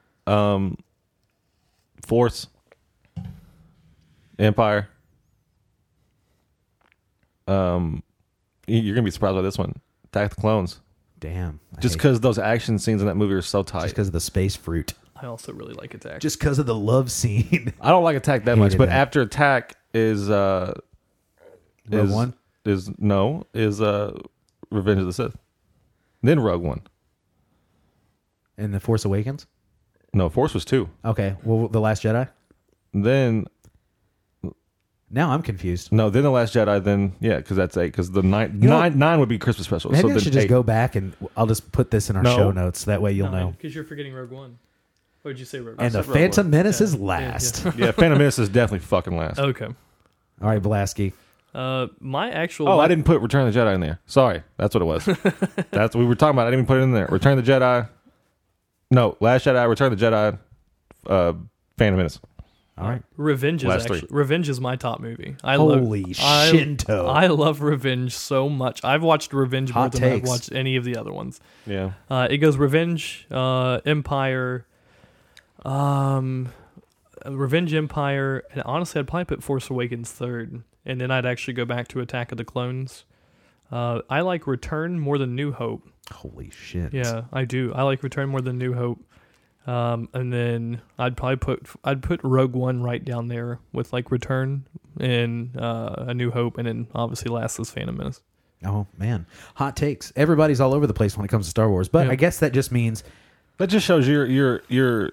Force, Empire. You're gonna be surprised by this one. Attack of the Clones. Damn. Just because those action scenes in that movie are so tight. Just because of the space fruit. I also really like Attack. Just because of the love scene. I don't like Attack that much, Hated but that. after Attack is Rogue One? Is Revenge of the Sith. Then Rogue One. And The Force Awakens? No, Force was 2. Okay. Well, The Last Jedi? Then Now I'm confused. then The Last Jedi. Then because that's 8. Because the nine would be Christmas special. Maybe so I then should just 8. go back and I'll just put this in our No. show notes. That way you'll know. because you're forgetting Rogue One. What did you say, Rogue And One? The said Rogue Phantom One. Menace is Yeah. last. Yeah, Phantom Menace is definitely fucking last. Okay. All right, Blasky. My actual. Oh, I didn't put Return of the Jedi in there. Sorry, that's what it was. That's what we were talking about. I didn't even put it in there. Return of the Jedi. No, Last Jedi. Return of the Jedi. Phantom Menace. All right. Revenge is Last 3. Revenge is my top movie. Holy Shinto. I love Revenge so much. I've watched Revenge more Hot than I've takes. watched any of the other ones. Yeah. It goes Revenge, Empire, Revenge, Empire, and honestly, I'd probably put Force Awakens third, and then I'd actually go back to Attack of the Clones. I like Return more than New Hope. Holy shit. Yeah, I do. I like Return more than New Hope. And then I'd put Rogue One right down there with like Return and A New Hope, and then obviously last is Phantom Menace. Oh, man. Hot takes. Everybody's all over the place when it comes to Star Wars. But Yeah. I guess that just means That just shows your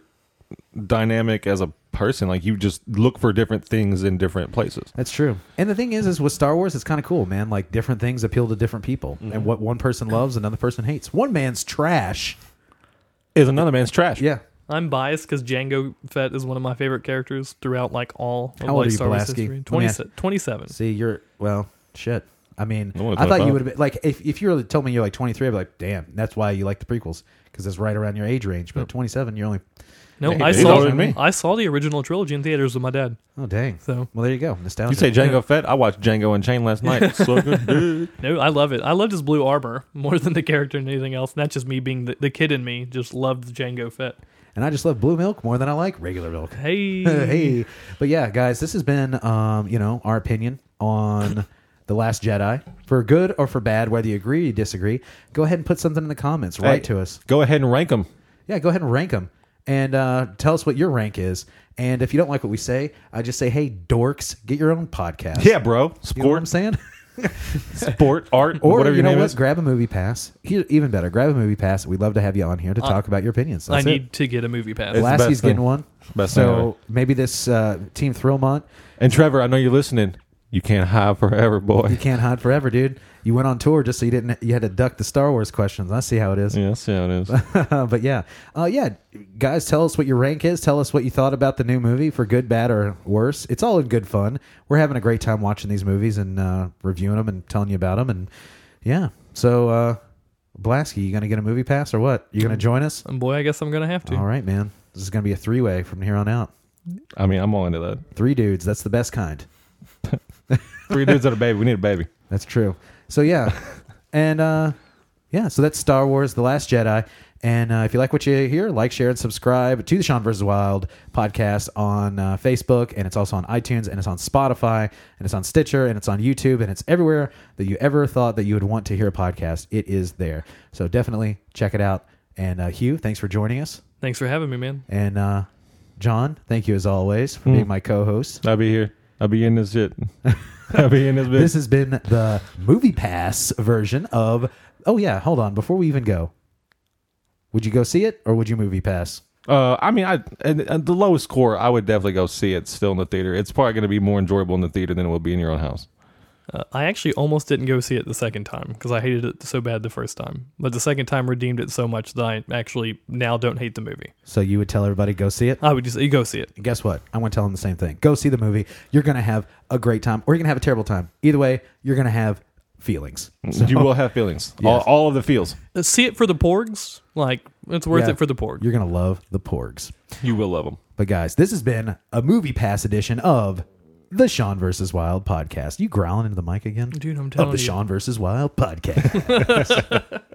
dynamic as a person. Like, you just look for different things in different places. That's true. And the thing is with Star Wars, it's kind of cool, man. Like, different things appeal to different people. And what one person loves, another person hates. One man's trash. Is another man's trash. Yeah. I'm biased because Jango Fett is one of my favorite characters throughout like all of How old are you, Star Wars Pulaski? history. Let me ask- 27. See, you're, well, shit. I mean, I'm only I thought you 25. would have been, like, if you really told me you're like 23, I'd be like, damn, that's why you like the prequels. Because it's right around your age range. But 27, you're only, No, Hey, I he's saw older than me. I saw the original trilogy in theaters with my dad. oh, dang. So Well, there you go. Nostalgia. You say Django Fett? I watched Django Unchained last night. So good, dude. no, I love it. I loved his blue armor more than the character and anything else. And that's just me being the kid in me. Just loved Jango Fett. And I just love blue milk more than I like regular milk. Hey, Hey. But yeah, guys, this has been, our opinion on The Last Jedi. For good or for bad, whether you agree or you disagree, go ahead and put something in the comments. Write to us. Go ahead and rank them. Yeah, go ahead and rank them. And tell us what your rank is. And if you don't like what we say, I just say, hey, dorks, get your own podcast. Yeah, bro. You know what Sport, I'm saying? sport, art, Or, whatever you your know name what? is. Grab a movie pass. Even better, grab a movie pass. We'd love to have you on here to talk about your opinions. I That's need to get a movie pass. It's the Lasky's best thing. getting one. Best thing ever. So maybe this Team Thrill Month, And Trevor, I know you're listening. You can't hide forever, boy. you can't hide forever, dude. You went on tour just so you had to duck the Star Wars questions. I see how it is. Yeah, that's how it is. But yeah, guys, tell us what your rank is. Tell us what you thought about the new movie, for good, bad, or worse. It's all in good fun. We're having a great time watching these movies and reviewing them and telling you about them. And yeah, so Blasky, you gonna get a movie pass or what? You gonna join us? And boy, I guess I'm gonna have to. All right, man. This is gonna be a 3-way from here on out. I mean, I'm all into that. 3 dudes. That's the best kind. 3 dudes and a baby. We need a baby. That's true. So yeah, and so that's Star Wars: The Last Jedi. And if you like what you hear, like, share, and subscribe to the Sean vs. Wild podcast on Facebook, and it's also on iTunes, and it's on Spotify, and it's on Stitcher, and it's on YouTube, and it's everywhere that you ever thought that you would want to hear a podcast. It is there. So definitely check it out. And Hugh, thanks for joining us. Thanks for having me, man. And John, thank you as always for being my co-host. I'll be here. I'll be in this shit. I'll be in this bitch. This has been the Movie Pass version of... Oh, yeah, hold on. Before we even go, would you go see it or would you Movie Pass? I mean, and the lowest score, I would definitely go see it still in the theater. It's probably going to be more enjoyable in the theater than it will be in your own house. I actually almost didn't go see it the second time because I hated it so bad the first time. But the second time redeemed it so much that I actually now don't hate the movie. So you would tell everybody go see it? I would just, you go see it. And guess what? I'm going to tell them the same thing. Go see the movie. You're going to have a great time or you're going to have a terrible time. Either way, you're going to have feelings. So, You will have feelings. Yes. All of the feels. See it for the porgs. Like, it's worth Yeah, it for the porg. You're going to love the porgs. You will love them. But guys, this has been a Movie Pass edition of the Sean vs. Wild podcast. You growling into the mic again? Dude, I'm Of telling the you. Sean vs. Wild podcast.